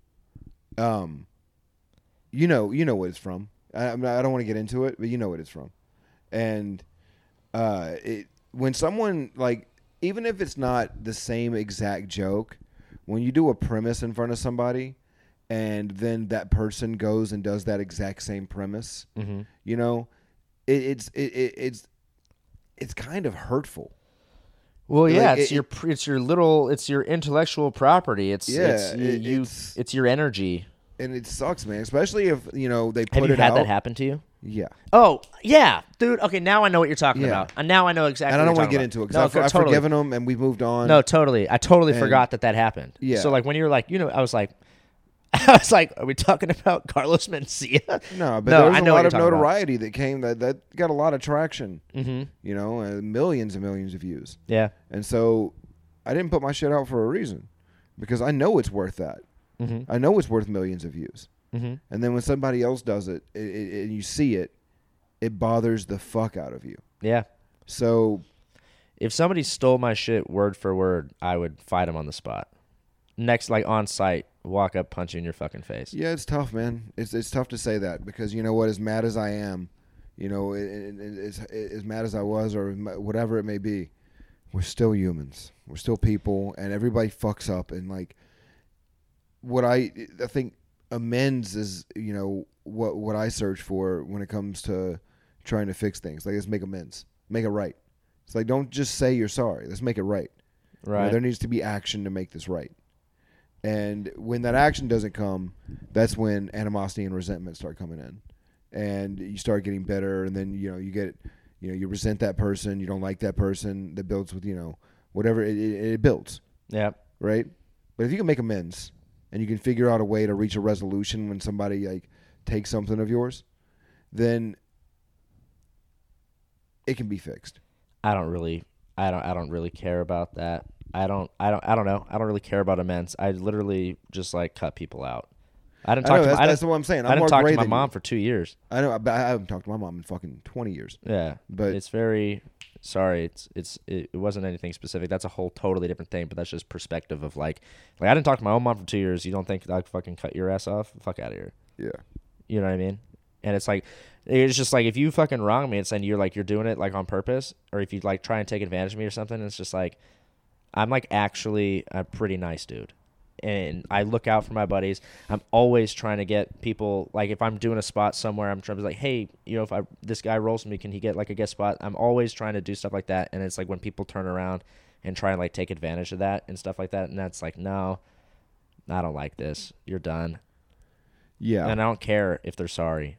um, you know, you know what it's from. I, I'm not, I don't want to get into it, but you know what it's from. And uh, it when someone like, even if it's not the same exact joke, when you do a premise in front of somebody, and then that person goes and does that exact same premise, Mm-hmm. you know, it, it's it, it, it's it's kind of hurtful. Well, Like, yeah, it's it- your pr- it's your little it's your intellectual property. It's Yeah, it's, you, it- you it's- it's your energy. And it sucks, man. Especially if you know they put Have you it had out. that happen to you? Yeah, Oh, yeah, dude. Okay, now I know what you're talking Yeah. about. And now I know exactly. and I don't what want to you're get talking into it about. because No, I've, I've totally. forgiven them and we've moved on. No, totally. I totally And- forgot that that happened. Yeah. So like when you were like, you know, I was like, I was like, are we talking about Carlos Mencia? no, but No, there was I a know what lot you're of talking about. notoriety that came that that got a lot of traction. Mm-hmm. You know, uh, millions and millions of views. Yeah. And so I didn't put my shit out for a reason because I know it's worth that. Mm-hmm. I know it's worth millions of views. Mm-hmm. And then when somebody else does it, it, it and you see it, it bothers the fuck out of you. Yeah. So If somebody stole my shit word for word, I would fight him on the spot. Next, like on site, walk up, punch you in your fucking face. yeah, it's tough, man. It's it's tough to say that because you know what? As mad as I am, you know, it, it, it, as, as mad as I was or whatever it may be, we're still humans. We're still people, and everybody fucks up. And like, what I I think amends is, you know, what what I search for when it comes to trying to fix things. Like, let's make amends, make it right. It's like, don't just say you're sorry. Let's make it right. Right. You know, there needs to be action to make this right. And when that action doesn't come, that's when animosity and resentment start coming in, and you start getting bitter. And then, you know, you get, you know, you resent that person. You don't like that person. That builds with, you know, whatever it, it, it builds. Yeah. Right. But if you can make amends and you can figure out a way to reach a resolution when somebody like takes something of yours, then it can be fixed. I don't really, I don't, I don't really care about that. I don't, I don't, I don't know. I don't really care about amends. I literally just like cut people out. I didn't I talk know, to. that's, My, I that's didn't, what I'm saying. I'm I didn't more talk gray to my than mom you. for two years. I know, but I haven't talked to my mom in fucking twenty years. Yeah, But it's very sorry. It's it's it, it wasn't anything specific. That's a whole totally different thing. But that's just perspective of like, like I didn't talk to my own mom for two years. You don't think I'd fucking cut your ass off? Fuck out of here. yeah, You know what I mean? And it's like, it's just like if you fucking wrong me and saying you're like you're doing it like on purpose, or if you like try and take advantage of me or something, it's just like, I'm like actually a pretty nice dude. And I look out for my buddies. I'm always trying to get people, like if I'm doing a spot somewhere, I'm trying to be like, hey, you know, if I this guy rolls with me, can he get like a guest spot? I'm always trying to do stuff like that. And it's like when people turn around and try and like take advantage of that and stuff like that, and that's like, no, I don't like this. You're done. yeah. And I don't care if they're sorry.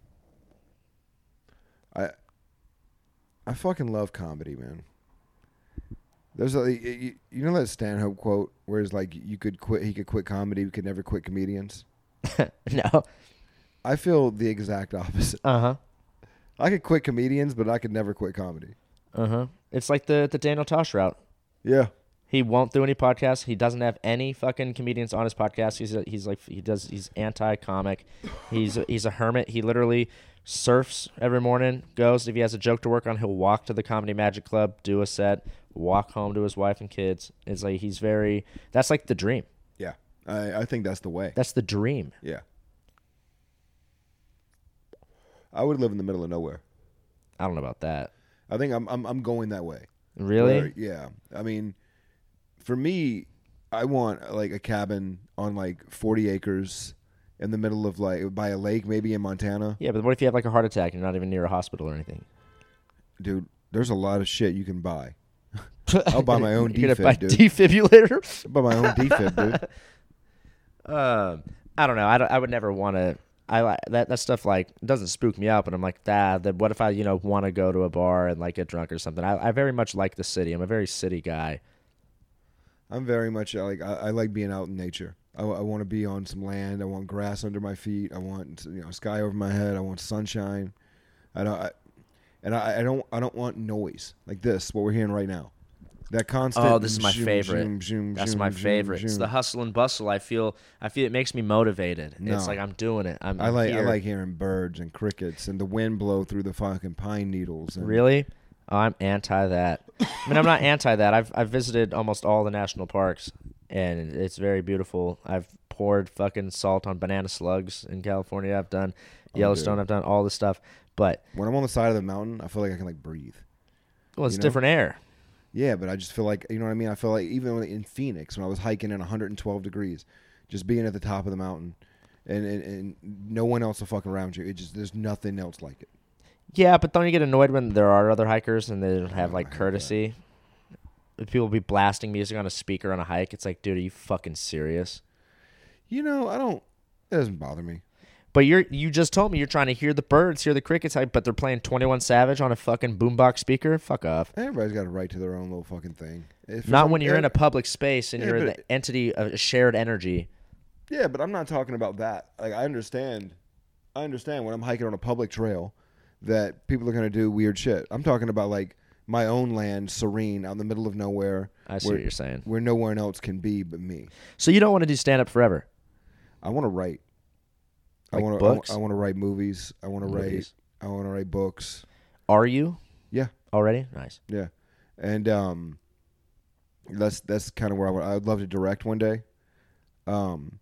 I I fucking love comedy, man. There's a you, you know that Stanhope quote where it's like you could quit, he could quit comedy, we could never quit comedians. No. I feel the exact opposite. Uh huh. I could quit comedians, but I could never quit comedy. Uh huh. It's like the the Daniel Tosh route. Yeah. He won't do any podcasts. He doesn't have any fucking comedians on his podcast. He's a, he's like he does. He's anti-comic. He's a, he's a hermit. He literally surfs every morning. Goes if he has a joke to work on, he'll walk to the Comedy Magic Club, do a set, walk home to his wife and kids. It's like he's very. That's like the dream. Yeah. I I think that's the way. That's the dream. Yeah. I would live in the middle of nowhere. I don't know about that. I think I'm I'm I'm going that way. Really? Where, yeah. I mean, for me, I want like a cabin on like forty acres in the middle of like by a lake, maybe in Montana. Yeah, but what if you have like a heart attack and you're not even near a hospital or anything? Dude, there's a lot of shit you can buy. I'll buy my own You're gonna buy defib, dude. defibrillator? I'll buy my own defib, dude. Um, I don't know. I, don't, I would never want to. I like that that stuff. Like doesn't spook me out, but I'm like, ah, that. What if I, you know, want to go to a bar and like get drunk or something? I, I very much like the city. I'm a very city guy. I'm very much like I, I like being out in nature. I, I want to be on some land. I want grass under my feet. I want you know sky over my head. I want sunshine. I don't. I, and I, I don't. I don't want noise like this. What we're hearing right now. That constant. Oh, this is my zoom, favorite. zoom, zoom, That's zoom, my zoom, favorite. It's zoom. the hustle and bustle. I feel. I feel it makes me motivated. No. It's like I'm doing it. I'm. I like. here. I like hearing birds and crickets and the wind blow through the fucking pine needles. And Really? Oh, I'm anti that. I mean, I'm not anti that. I've I've visited almost all the national parks, and it's very beautiful. I've poured fucking salt on banana slugs in California. I've done Yellowstone. dude. I've done all this stuff. But When I'm on the side of the mountain, I feel like I can like breathe. well, it's You know? different air. Yeah, but I just feel like, you know what I mean? I feel like even when- in Phoenix, when I was hiking in one hundred twelve degrees, just being at the top of the mountain and, and, and no one else will fuck around you. It just, there's nothing else like it. Yeah, but don't you get annoyed when there are other hikers and they don't have Oh, like I hate courtesy? People be blasting music on a speaker on a hike. It's like, dude, are you fucking serious? You know, I don't, it doesn't bother me. But you're you just told me you're trying to hear the birds, hear the crickets, but they're playing twenty-one Savage on a fucking boombox speaker. Fuck off. Everybody's got a right to their own little fucking thing. If Not some- when you're in eh, a public space and Yeah, you're but- the entity of a shared energy. Yeah, but I'm not talking about that. Like, I understand. I understand when I'm hiking on a public trail that people are going to do weird shit. I'm talking about, like, my own land, serene, out in the middle of nowhere. I see where, what you're saying. Where no one else can be but me. So you don't want to do stand up forever? I want to write. Like I want to. books? I, want to write movies. I want to write. Movies. I want to write books. Are you? Yeah, Already? Nice. yeah, and um, that's that's kind of where I would. I'd love to direct one day. Um,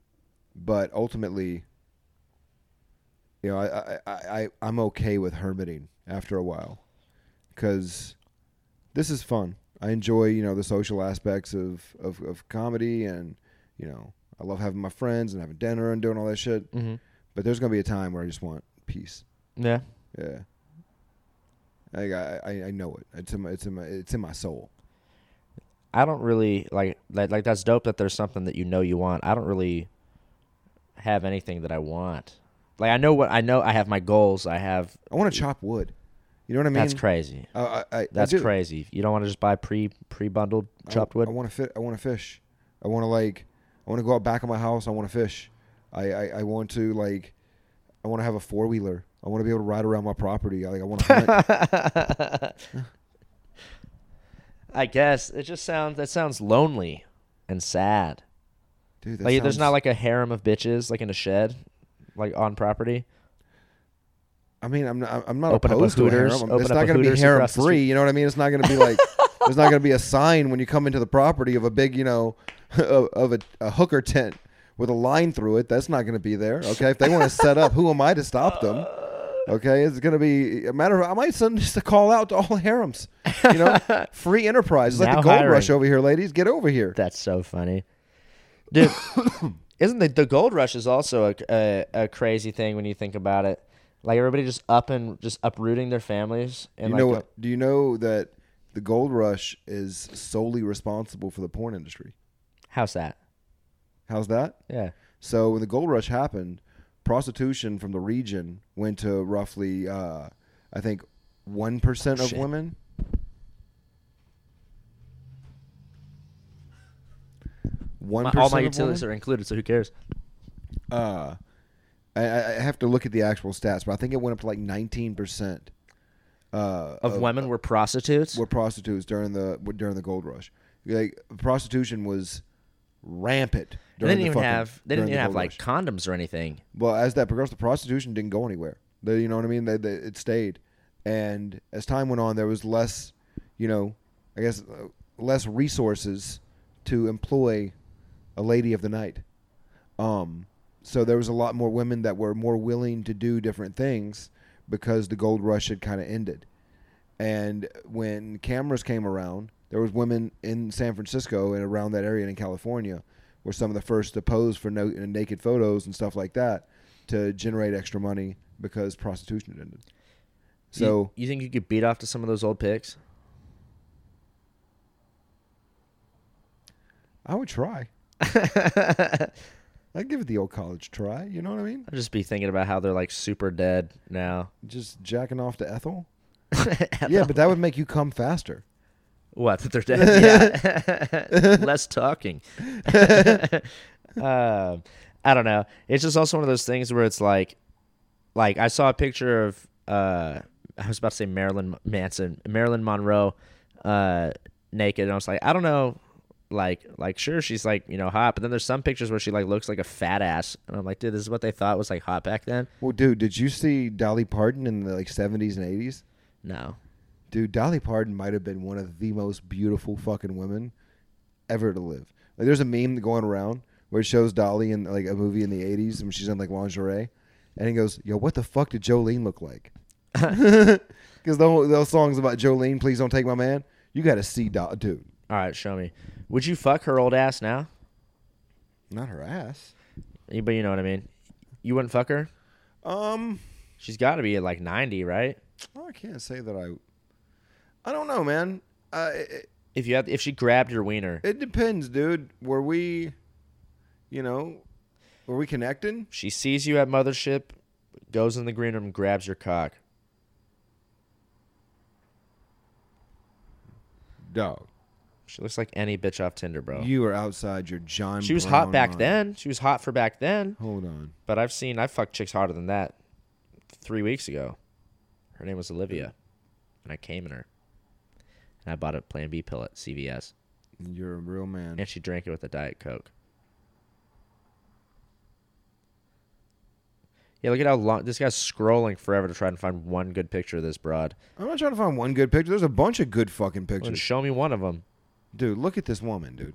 but ultimately, you know, I I I, I I'm okay with hermiting after a while, because this is fun. I enjoy, you know, the social aspects of, of, of comedy, and, you know, I love having my friends and having dinner and doing all that shit. Mm-hmm. But there's gonna be a time where I just want peace. Yeah. Yeah. I I I know it. It's in my it's in my it's in my soul. I don't really like like like that's dope that there's something that you know you want. I don't really have anything that I want. Like I know what I know. I have my goals. I have. I want to chop wood. You know what I mean? That's crazy. Uh, I, I, that's I do. crazy. You don't want to just buy pre pre bundled chopped I, wood. I want to fit. I want to fish. I want to like. I want to go out back of my house. I want to fish. I, I, I want to like. I want to have a four wheeler. I want to be able to ride around my property. I, like I want to hunt. I guess it just sounds. That sounds lonely and sad. Dude, that like sounds, there's not like a harem of bitches like in a shed, like on property. I mean, I'm not. I'm not Open up a opposed to a Hooters, harem. open It's up not a going to be Hooters harem across the free. street. You know what I mean? It's not going to be like. There's not going to be a sign when you come into the property of a big, you know, of, of a, a hooker tent with a line through it. That's not going to be there. Okay, if they want to set up, who am I to stop them? Okay, it's going to be a matter of. I might send just a call out to all harems. You know, free enterprise. It's like Now the gold hiring. rush over here, ladies. Get over here. That's so funny, dude. Isn't the the gold rush is also a, a a crazy thing when you think about it? Like everybody just up and just uprooting their families and You like know a- what? Do you know that the gold rush is solely responsible for the porn industry? how's that? How's that? Yeah. So when the gold rush happened, prostitution from the region went to roughly, uh, I think, one percent of Shit. women. One My, percent. all my of utilities women? are included, so who cares? Uh, I, I have to look at the actual stats, but I think it went up to like nineteen percent. Uh, Of, women were prostitutes. were prostitutes during the during the gold rush. Like prostitution was rampant. And During they the didn't even fucking- have they during didn't the even have gold like rush. condoms or anything. Well, as that progressed, the prostitution didn't go anywhere. They, you know what I mean? They, they, it stayed, and as time went on, there was less, you know, I guess uh, less resources to employ a lady of the night. Um, so there was a lot more women that were more willing to do different things because the gold rush had kind of ended. And when cameras came around, there was women in San Francisco and around that area and in California were some of the first to pose for no, naked photos and stuff like that to generate extra money because prostitution had ended. So you, you think you could beat off to some of those old pics? I would try. I'd give it the old college try. You know what I mean? I'd just be thinking about how they're like super dead now. Just jacking off to Ethel. Yeah, but that would make you come faster. What? That they're dead? Yeah. Less talking. um, I don't know. It's just also one of those things where it's like, like I saw a picture of, uh, I was about to say Marilyn Manson, Marilyn Monroe, uh, naked, and I was like, I don't know, like, like sure she's like you know hot, but then there's some pictures where she like looks like a fat ass, and I'm like, dude, this is what they thought was like hot back then. Well, dude, did you see Dolly Parton in the like seventies and eighties? No. Dude, Dolly Parton might have been one of the most beautiful fucking women ever to live. Like, there's a meme going around where it shows Dolly in like a movie in the eighties when she's in like lingerie, and he goes, "Yo, what the fuck did Jolene look like?" Because those songs about Jolene, please don't take my man. You got to see, Do- dude. All right, show me. Would you fuck her old ass now? Not her ass. But you know what I mean. You wouldn't fuck her? Um, She's got to be at like ninety, right? well, I can't say that I. I don't know, man. Uh, it, If you had, if she grabbed your wiener, it depends, dude. Were we, you know, were we connecting? she sees you at Mothership, goes in the green room, grabs your cock. Dog. She looks like any bitch off Tinder, bro. You were outside your John. She was Brown hot back mind. then. She was hot for back then. Hold on. But I've seen, I fucked chicks hotter than that three weeks ago. Her name was Olivia. And I came in her. And I bought a Plan B pill at C V S. You're a real man. And she drank it with a Diet Coke. Yeah, look at how long, this guy's scrolling forever to try and find one good picture of this broad. I'm not trying to find one good picture. There's a bunch of good fucking Well, pictures. show me one of them. Dude, look at this woman, dude.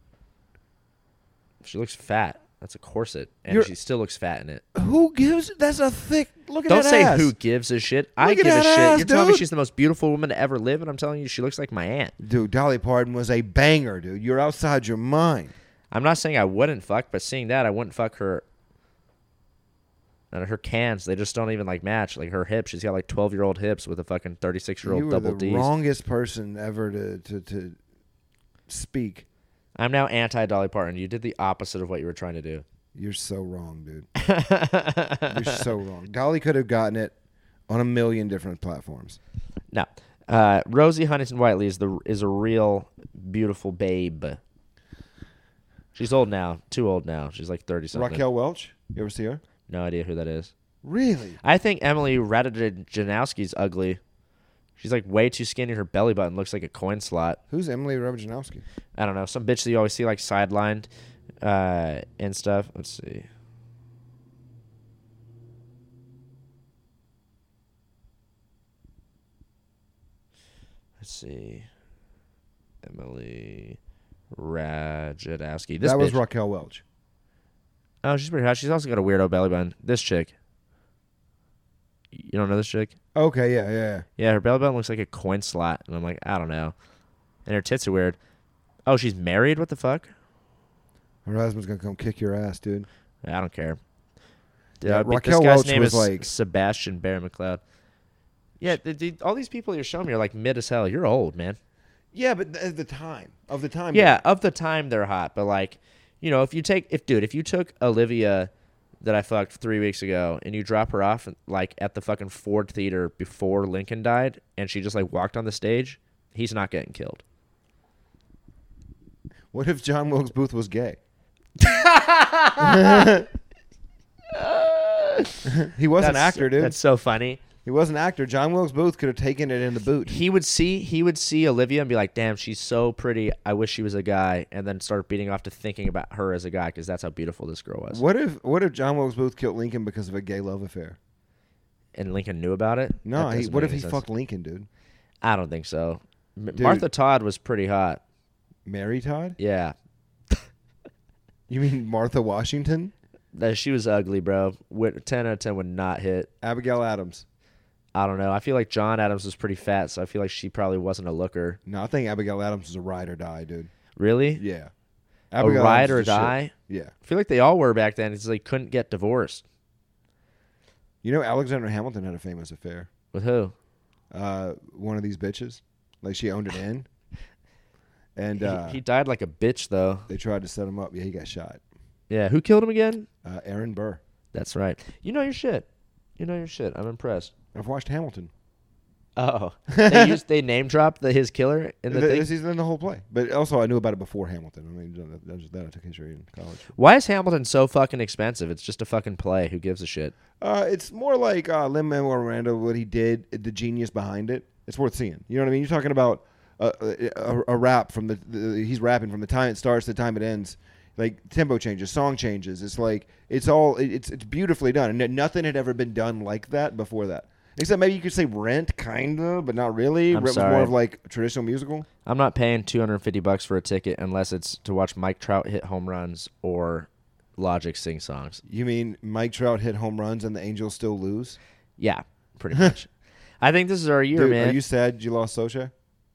She looks fat. That's a corset. And You're- she still looks fat in it. Who gives? That's a thick. Look at Don't that say ass. who gives a shit. I Look at give a that shit. ass, You're telling me dude. she's the most beautiful woman to ever live, and I'm telling you she looks like my aunt. Dude, Dolly Parton was a banger, dude. You're outside your mind. I'm not saying I wouldn't fuck, but seeing that, I wouldn't fuck her. And her cans, they just don't even like match. Like her hips, she's got like twelve year old hips with a fucking thirty-six year old You double were the D's. wrongest person ever to, to, to speak. I'm now anti Dolly Parton. You did the opposite of what you were trying to do. You're so wrong, dude. You're so wrong. Dolly could have gotten it on a million different platforms. No. Uh, Rosie Huntington Whiteley is the is a real beautiful babe. She's old now. Too old now. She's like thirty something. Raquel Welch? You ever see her? No idea who that is. Really? I think Emily Ratajkowski's ugly. She's like way too skinny. Her belly button looks like a coin slot. Who's Emily Ratajkowski? I don't know. Some bitch that you always see like sidelined uh, and stuff. Let's see. Let's see. Emily Ratajkowski. This that was bitch. Raquel Welch. Oh, she's pretty hot. She's also got a weirdo belly button. This chick. You don't know this chick? Okay, yeah, yeah, yeah. Yeah, her belly button looks like a coin slot. And I'm like, I don't know. And her tits are weird. Oh, she's married? What the fuck? Her husband's going to come kick your ass, dude. I don't care. Yeah, Uh, Raquel this guy's Welch name was is like- Sebastian Bear McLeod. Yeah, the, the, all these people you're showing me are like mid as hell. You're old, man. Yeah, but at the time. Of the time. Yeah, of the time they're hot. But like, you know, if you take, if dude, if you took Olivia that I fucked three weeks ago and you drop her off like at the fucking Ford Theater before Lincoln died and she just like walked on the stage, he's not getting killed. What if John Wilkes Booth was gay? He was an That's- actor, dude. That's so funny. He was an actor. John Wilkes Booth could have taken it in the boot. He would see he would see Olivia and be like, "Damn, she's so pretty. I wish she was a guy," and then start beating off to thinking about her as a guy because that's how beautiful this girl was. What if what if John Wilkes Booth killed Lincoln because of a gay love affair? And Lincoln knew about it? No, That he, doesn't what make if he any sense. fucked Lincoln, dude? I don't think so. M- Dude. Martha Todd was pretty hot. Mary Todd? Yeah, You mean Martha Washington? That- she was ugly, bro. Would- ten out of ten would not hit. Abigail Adams? I don't know. I feel like John Adams was pretty fat, so I feel like she probably wasn't a looker. No, I think Abigail Adams was a ride or die, dude. Really? Yeah. A Abigail ride Adams or was the shit. die? Yeah. I feel like they all were back then. It's like couldn't get divorced. You know, Alexander Hamilton had a famous affair. With who? Uh, one of these bitches. Like, she owned an inn. And He- uh, he died like a bitch, though. they tried to set him up. Yeah, he got shot. Yeah. Who killed him again? Uh, Aaron Burr. That's right. You know your shit. You know your shit. I'm impressed. I've watched Hamilton. Oh, they used they name dropped the his killer in the Th- thing. This is in the whole play. But also, I knew about it before Hamilton. I mean, that, that, was, that I took history in college. Why is Hamilton so fucking expensive? It's just a fucking play. Who gives a shit? Uh, it's more like uh, Lin-Manuel Miranda, what he did, the genius behind it. It's worth seeing. You know what I mean? You're talking about a, a, a rap from the, the he's rapping from the time it starts to the time it ends. Like tempo changes, song changes. It's like it's all it's it's beautifully done, and nothing had ever been done like that before that. Except maybe you could say Rent, kinda, but not really. I'm Rent was sorry. more of like a traditional musical. I'm not paying two hundred fifty bucks for a ticket unless it's to watch Mike Trout hit home runs or Logic sing songs. You mean Mike Trout hit home runs and the Angels still lose? Yeah, pretty much. I think this is our year, Dude, man. are you sad you lost Socha?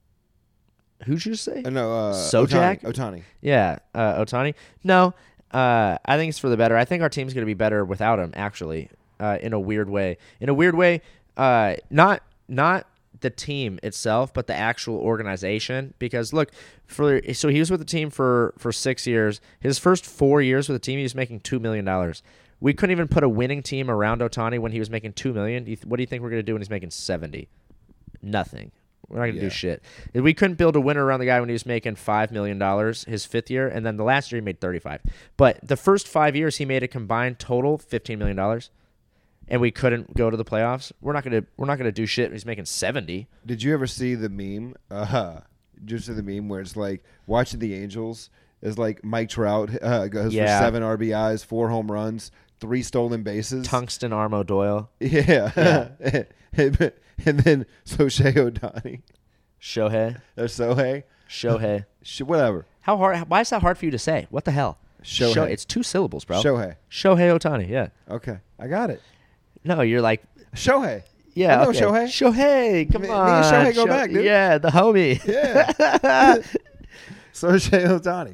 Who'd you say? Uh, no, uh, Sojak? Otani. Otani. Yeah, uh, Otani. No, uh, I think it's for the better. I think our team's going to be better without him. Actually, uh, in a weird way. In a weird way, uh, not not the team itself, but the actual organization. Because look, for so he was with the team for for six years. His first four years with the team, he was making two million dollars. We couldn't even put a winning team around Otani when he was making two million. Do you th- What do you think we're going to do when he's making seventy? Nothing. We're not going to Yeah. do shit. We couldn't build a winner around the guy when he was making five million dollars his fifth year, and then the last year he made thirty-five. But the first five years he made a combined total fifteen million dollars, and we couldn't go to the playoffs. We're not going to. We're not going to do shit when he's making seventy. Did you ever see the meme? Uh, did you see the meme where it's like watching the Angels is like Mike Trout uh, goes Yeah. for seven R B Is, four home runs, three stolen bases. Tungsten Armo Doyle, Yeah. Yeah. and, and then Shohei Ohtani. Shohei, Or Sohei. Shohei. Sh- whatever. How hard? Why is that hard for you to say? What the hell? Shohei. Sho- It's two syllables, bro. Shohei. Shohei Otani. Yeah. Okay. I got it. No, you're like. Shohei. Yeah, I know okay. Shohei. Shohei, come Me- me and on. Shohei go Sho- back, dude. Yeah, the homie. Yeah. Shohei Ohtani.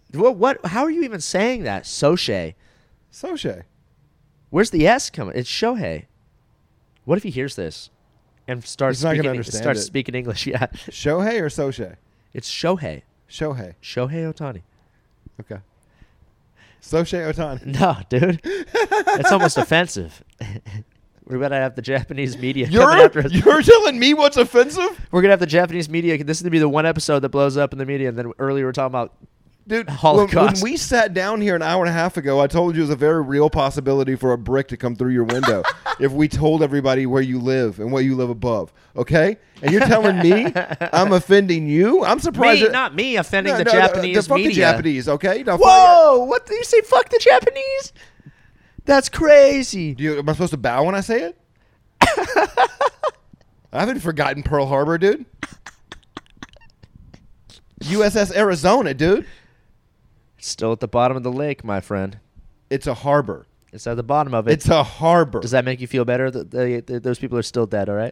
What? What? How are you even saying that? Soche. Soche. Where's the S coming? It's Shohei. What if he hears this and starts He's not gonna speaking? understand Starts it. speaking English. Yeah. Shohei or Soche? It's Shohei. Shohei. Shohei Ohtani. Okay. Soche Otani. No, dude. It's almost offensive. We're gonna have the Japanese media coming You're after us. you're telling me what's offensive, We're gonna have the Japanese media. This is gonna be the one episode that blows up in the media. And then earlier we were talking about dude? When, Holocaust. when we sat down here an hour and a half ago, I told you it was a very real possibility for a brick to come through your window if we told everybody where you live and what you live above. Okay, and you're telling me I'm offending you? I'm surprised. me, that- not me, offending No, the no, no, Japanese the fucking media. Japanese. Okay, now, Whoa! What did you say? Fuck the Japanese? That's crazy. Do you, am I supposed to bow when I say it? I haven't forgotten Pearl Harbor, dude. U S S Arizona, dude. It's still at the bottom of the lake, my friend. It's a harbor. It's at the bottom of it. It's a harbor. Does that make you feel better that they, that those people are still dead? All right.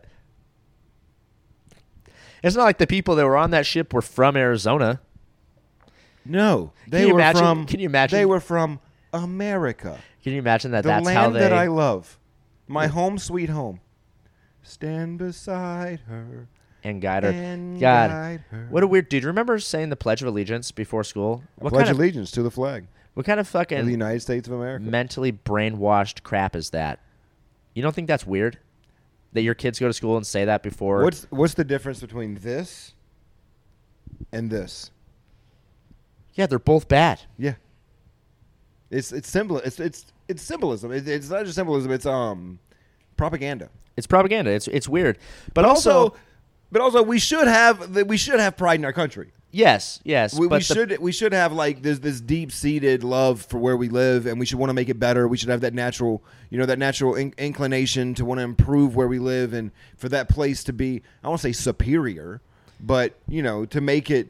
It's not like the people that were on that ship were from Arizona. No, they Can you were imagine- from. can you imagine- They were from America, Can you imagine that? the that's land how they. that I love, my home sweet home. Stand beside her and guide her. and God, guide her. what a weird dude. Remember saying the Pledge of Allegiance before school? What Pledge kind of allegiance to the flag what kind of of the fucking United States of America. mentally brainwashed crap is that? You don't think that's weird? That your kids go to school and say that before? What's what's the difference between this and this? Yeah, they're both bad. Yeah, it's it's symbol. It's it's it's symbolism. It, it's not just symbolism. It's um propaganda. It's propaganda. It's it's weird. But, But also, also, but also, we should have the- we should have pride in our country. yes, yes. We, but we the- should we should have like this this deep seated love for where we live, and we should want to make it better. We should have that natural, you know, that natural in- inclination to want to improve where we live, and for that place to be, I won't say superior, but you know, to make it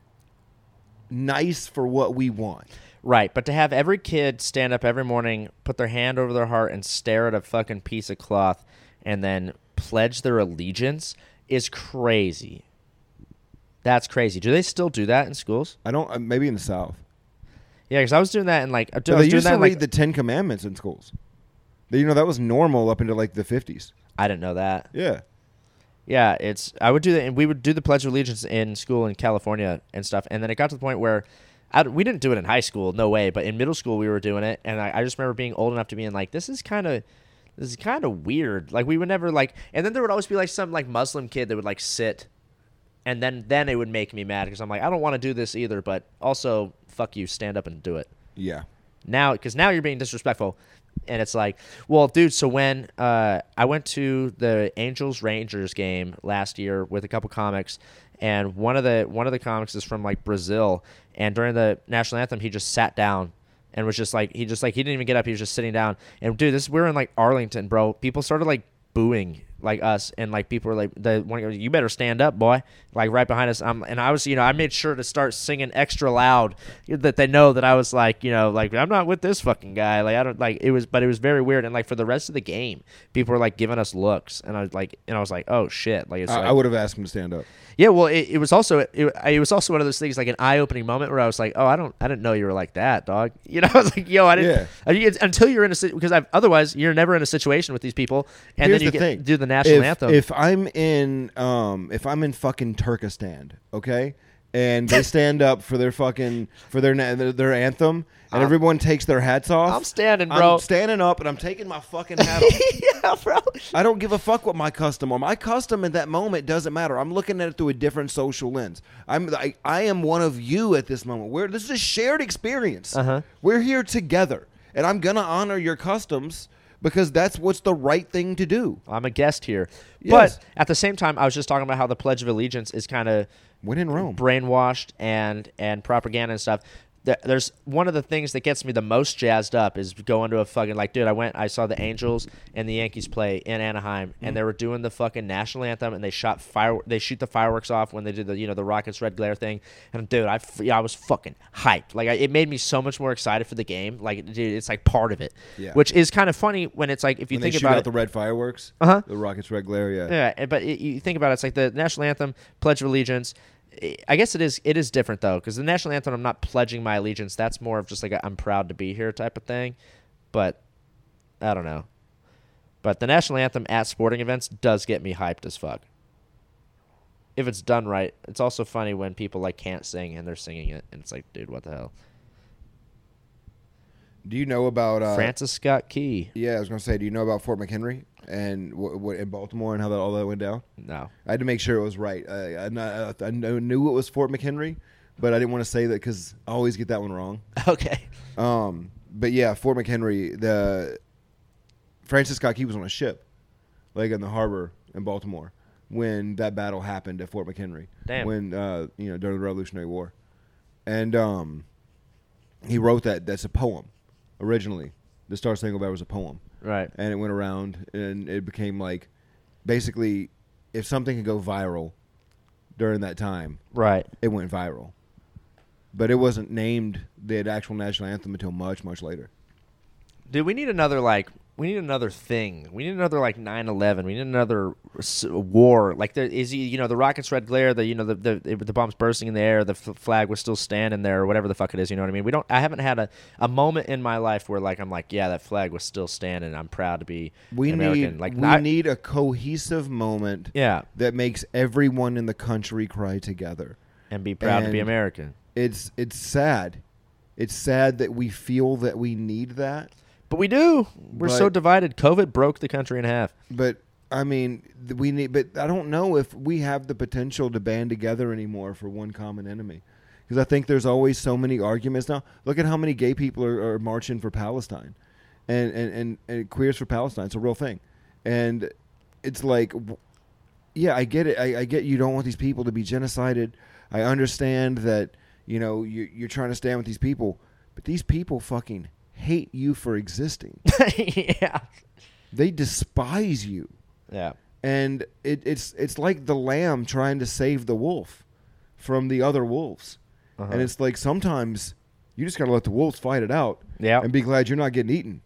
nice for what we want. Right, but to have every kid stand up every morning, put their hand over their heart, and stare at a fucking piece of cloth, and then pledge their allegiance is crazy. That's crazy. Do they still do that in schools? I don't. Uh, maybe in the South, Yeah, because I was doing that in like I but was they doing used that to in, read like the Ten Commandments in schools. You know, that was normal up into like the fifties. I didn't know that. Yeah. Yeah, it's I would do that, and we would do the Pledge of Allegiance in school in California and stuff, and then it got to the point where I, we didn't do it in high school, no way, but in middle school we were doing it, and I, I just remember being old enough to being like, this is kind of this is kind of weird. Like we would never like, and then there would always be like some like Muslim kid that would like sit, and then then it would make me mad because I'm like, I don't want to do this either, but also fuck you, stand up and do it. Yeah. Now, because now you're being disrespectful, and it's like, well, dude. So when uh, I went to the Angels Rangers game last year with a couple comics, and one of the one of the comics is from like Brazil, and during the national anthem, he just sat down and was just like he just like he didn't even get up. He was just sitting down. And dude, this we were in like Arlington, bro. People started like booing like us, and like people were like, the one goes, you better stand up, boy, like right behind us. Um, and I was, you know, I made sure to start singing extra loud that they know that I was like, you know, like I'm not with this fucking guy. Like I don't like it was, but it was very weird. And like for the rest of the game, people were like giving us looks, and I was like, and I was like, oh shit, like it's I, like, I would have asked him to stand up. yeah, well, it, it was also it, it was also one of those things like an eye-opening moment where I was like, oh, I don't I didn't know you were like that, dog. You know, I was like, yo, I didn't. Yeah. I mean, it's, until you're in a si- because I've, otherwise you're never in a situation with these people, and Here's then you the get thing. do the national if, anthem. If I'm in, um, if I'm in fucking Turkestan, okay, and they stand up for their fucking for their na- their, their anthem, and I'm- everyone takes their hats off. I'm standing, bro. I'm standing up, and I'm taking my fucking hat off. yeah, bro. I don't give a fuck what my custom or my custom in that moment doesn't matter. I'm looking at it through a different social lens. I'm I, I am one of you at this moment. We're this is a shared experience. Uh-huh. We're here together, and I'm gonna honor your customs because that's what's the right thing to do. I'm a guest here, Yes. but at the same time, I was just talking about how the Pledge of Allegiance is kind of When in Rome. brainwashed and and propaganda and stuff. Th- There's one of the things that gets me the most jazzed up is going to a fucking like, dude. I went, I saw the Angels and the Yankees play in Anaheim, Mm-hmm. and they were doing the fucking national anthem, and they shot fire, they shoot the fireworks off when they did the you know the Rockets red glare thing, and dude, I f- yeah, I was fucking hyped. Like I, it made me so much more excited for the game. Like dude, it's like part of it, Yeah. which is kind of funny when it's like if you When think they shoot about out it. the red fireworks, Uh-huh. the Rockets red glare, yeah. Yeah, and- but it, you think about it, it's like the national anthem, Pledge of Allegiance, I guess it is. It is different though, because the national anthem, I'm not pledging my allegiance. That's more of just like a, I'm proud to be here type of thing. But I don't know. But the national anthem at sporting events does get me hyped as fuck. If it's done right. It's also funny when people like can't sing and they're singing it, and it's like, dude, what the hell? Do you know about uh, Francis Scott Key? Yeah, I was gonna say, do you know about Fort McHenry and what w- in Baltimore and how that all that went down? No. I had to make sure it was right. I, I, not, I knew it was Fort McHenry, but I didn't want to say that because I always get that one wrong. Okay. Um, but yeah, Fort McHenry. The Francis Scott Key was on a ship, like in the harbor in Baltimore, when that battle happened at Fort McHenry. Damn. When uh, you know during the Revolutionary War, and um, he wrote that. That's a poem. Originally, the Star Spangled Banner was a poem, Right. and it went around, and it became like, basically, if something could go viral during that time, Right. it went viral. But it wasn't named the actual national anthem until much, much later. Dude, we need another like we need another thing. We need another like nine eleven. We need another s- war. Like there is, you know, the rockets red glare. The you know the the, the bombs bursting in the air. The f- flag was still standing there, or whatever the fuck it is. You know what I mean? We don't. I haven't had a, a moment in my life where like I'm like, yeah, that flag was still standing. I'm proud to be We American. need Like we not, need a cohesive moment yeah, that makes everyone in the country cry together. and be proud to be and- American. It's it's sad. It's sad that we feel that we need that. But we do. We're so But- divided. COVID broke the country in half. But I mean, th- we need. But I don't know if we have the potential to band together anymore for one common enemy, because I think there's always so many arguments now. Look at how many gay people are, are marching for Palestine, and, and and and queers for Palestine. It's a real thing, and it's like, w- yeah, I get it. I, I get you don't want these people to be genocided. I understand that you know you, you're trying to stand with these people, but these people fucking hate you for existing. Yeah. They despise you. Yeah. And it, it's it's like the lamb trying to save the wolf from the other wolves. Uh-huh. And it's like sometimes you just got to let the wolves fight it out Yeah. and be glad you're not getting eaten.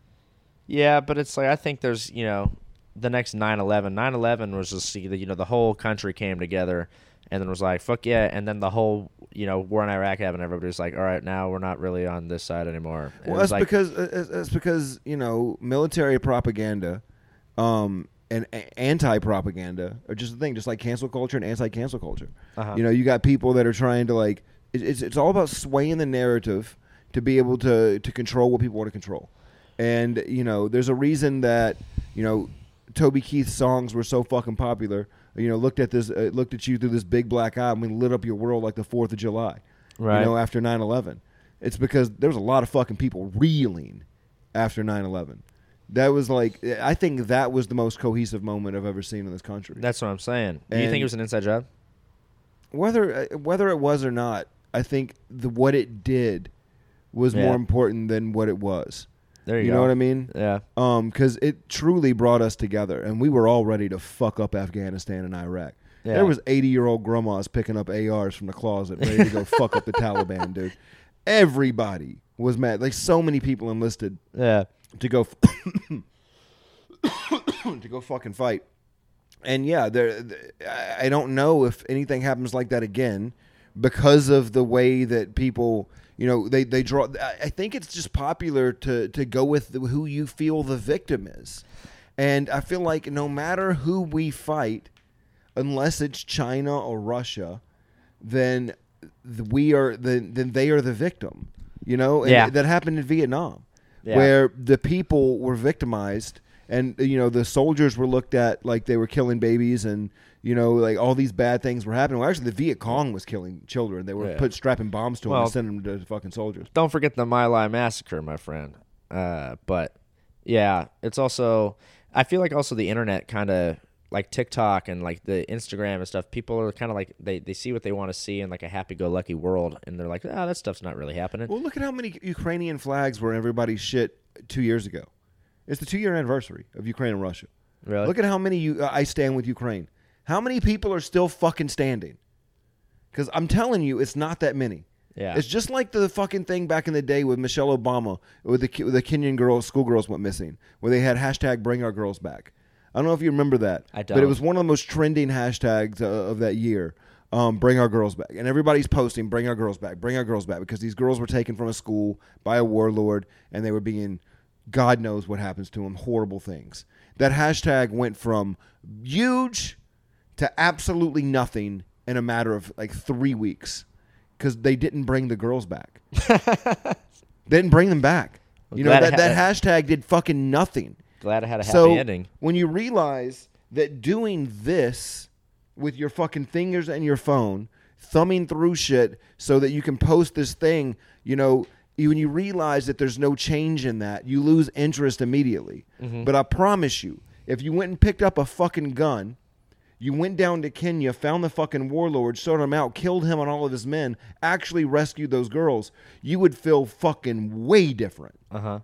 Yeah, but it's like I think there's, you know, the next nine eleven. nine eleven was just, you know, the whole country came together and then was like, fuck yeah. And then the whole, you know, war in Iraq happened. Everybody was like, all right, now we're not really on this side anymore. And it Well, was that's like, because uh, that's because, you know, military propaganda um, and a- anti-propaganda are just the thing, just like cancel culture and anti-cancel culture. Uh-huh. You know, you got people that are trying to like it, it's it's all about swaying the narrative to be able to to control what people want to control. And you know, there's a reason that you know Toby Keith's songs were so fucking popular. You know, looked at this, uh, looked at you through this big black eye, and we lit up your world like the Fourth of July. Right. You know, after nine eleven, it's because there was a lot of fucking people reeling after nine eleven. That was like, I think that was the most cohesive moment I've ever seen in this country. that's what I'm saying. Do you And- think it was an inside job? Whether uh, whether it was or not, I think the what it did was Yeah. more important than what it was. There you, You go. know what I mean? Yeah. Um, because it truly brought us together, and we were all ready to fuck up Afghanistan and Iraq. Yeah. There was eighty-year-old grandmas picking up A Rs from the closet, ready to go fuck up the Taliban, dude. Everybody was mad. Like so many people enlisted Yeah. to go f- to go fucking fight. And yeah, there. I- I don't know if anything happens like that again because of the way that people, you know, they they draw. I I think it's just popular to to go with the, who you feel the victim is, and I feel like no matter who we fight, unless it's China or Russia, then th- we are then then they are the victim. You know, and Yeah. that happened in Vietnam, Yeah. where the people were victimized, and you know the soldiers were looked at like they were killing babies, and you know like all these bad things were happening. Well, actually, the Viet Cong was killing children. They were Yeah. put strapping bombs to them Well- and sending them to fucking soldiers. Don't forget the My Lai massacre, my friend. Uh, but yeah, it's also, I feel like also the internet kind of, like TikTok and like the Instagram and stuff, people are kind of like, they, they see what they want to see in like a happy-go-lucky world, and they're like, ah, that stuff's not really happening. Well, look at how many Ukrainian flags were in everybody's shit two years ago. It's the two-year anniversary of Ukraine and Russia. Really? Look at how many you, uh, I stand with Ukraine. How many people are still fucking standing? Because I'm telling you, it's not that many. Yeah. It's just like the fucking thing back in the day with Michelle Obama, with the with the Kenyan girls, schoolgirls went missing, where they had hashtag Bring Our Girls Back. I don't know if you remember that. I But it don't. was one of the most trending hashtags uh, of that year. Um, bring our girls back. And everybody's posting, bring our girls back, bring our girls back, because these girls were taken from a school by a warlord, and they were being, God knows what happens to them, horrible things. That hashtag went from huge to absolutely nothing in a matter of like three weeks because they didn't bring the girls back. They didn't bring them back. Well, you know, that, that hashtag did fucking nothing. Glad I had a happy so ending. When you realize that doing this with your fucking fingers and your phone, thumbing through shit so that you can post this thing, you know, you, when you realize that there's no change in that, you lose interest immediately. Mm-hmm. But I promise you, if you went and picked up a fucking gun, you went down to Kenya, found the fucking warlord, sorted him out, killed him and all of his men, actually rescued those girls, you would feel fucking way different. Uh-huh.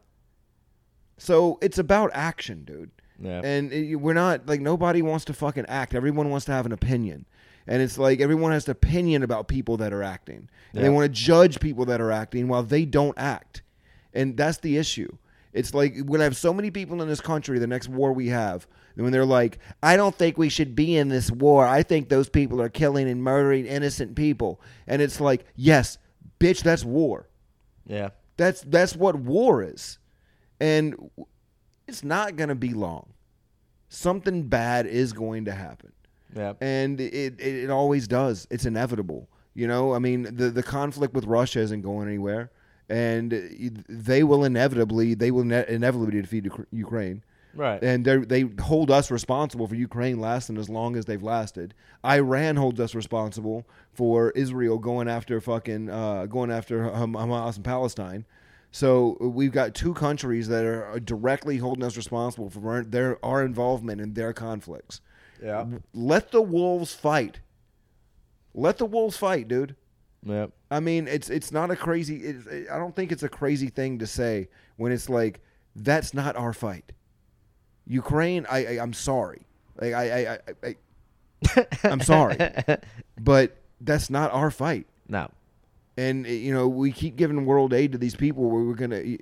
So it's about action, dude. Yeah. And it, we're not, like, nobody wants to fucking act. Everyone wants to have an opinion. And it's like everyone has an opinion about people that are acting. And yeah. they want to judge people that are acting while they don't act. And that's the issue. It's like when I have so many people in this country, the next war we have, and when they're like, I don't think we should be in this war. I think those people are killing and murdering innocent people. And it's like, yes, bitch, that's war. Yeah. That's that's what war is. And it's not going to be long. Something bad is going to happen. Yeah. And it, it it always does. It's inevitable. You know, I mean, the, the conflict with Russia isn't going anywhere. And they will inevitably, they will ne- inevitably defeat Ukraine. Right. And they hold us responsible for Ukraine lasting as long as they've lasted. Iran holds us responsible for Israel going after fucking, uh, going after Hamas and Palestine. So we've got two countries that are directly holding us responsible for our, their our involvement in their conflicts. Yeah. Let the wolves fight. Let the wolves fight, dude. Yep. I mean, it's it's not a crazy. It, it, I don't think it's a crazy thing to say when it's like that's not our fight. Ukraine, I, I I'm sorry. Like I I, I, I I'm sorry, but that's not our fight. No. And, you know, we keep giving world aid to these people where we're going to...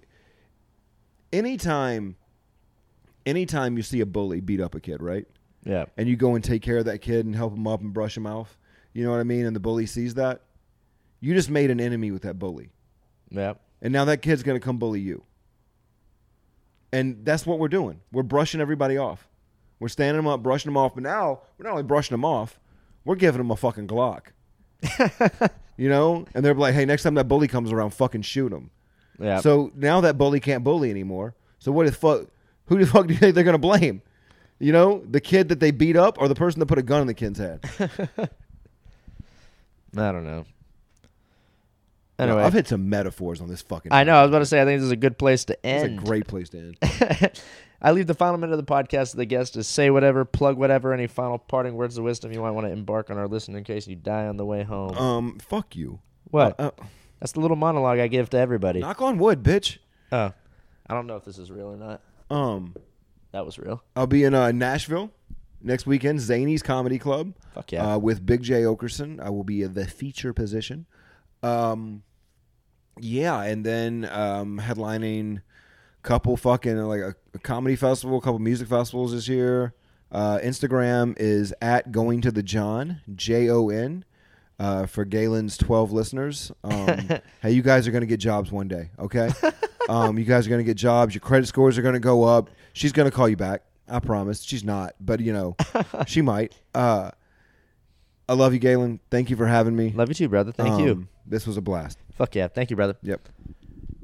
Anytime, anytime you see a bully beat up a kid, right? Yeah. And you go and take care of that kid and help him up and brush him off, you know what I mean? And the bully sees that, you just made an enemy with that bully. Yeah. And now that kid's going to come bully you. And that's what we're doing. We're brushing everybody off. We're standing them up, brushing them off. But now, we're not only brushing them off, we're giving them a fucking Glock. You know, and they're like, hey, next time that bully comes around, fucking shoot him. Yeah. So now that bully can't bully anymore. So what the fuck? Who the fuck do you think they're gonna blame? You know, the kid that they beat up or the person that put a gun in the kid's head? I don't know. Anyway, Anyway, I've hit some metaphors on this fucking. I know. I was about to say. I think this is a good place to end. It's a great place to end. I leave the final minute of the podcast to the guest to say whatever, plug whatever, any final parting words of wisdom you might want to embark on our listener in case you die on the way home. Um, fuck you. What? Uh, uh, That's the little monologue I give to everybody. knock on wood, bitch. Oh, I don't know if this is real or not. Um, That was real. I'll be in uh, Nashville next weekend, Zany's Comedy Club. Fuck yeah. Uh, with Big J Okerson. I will be in the feature position. Um, yeah, and then um, headlining couple fucking like a, a comedy festival, a couple music festivals this year. Uh, Instagram is at Going to the John, J O N, uh, for Galen's twelve listeners. Um, hey, you guys are going to get jobs one day, okay? um, you guys are going to get jobs. Your credit scores are going to go up. She's going to call you back. I promise. She's not, but, you know, she might. Uh, I love you, Galen. Thank you for having me. Love you too, brother. Thank Um, you. This was a blast. Fuck yeah. Thank you, brother. Yep.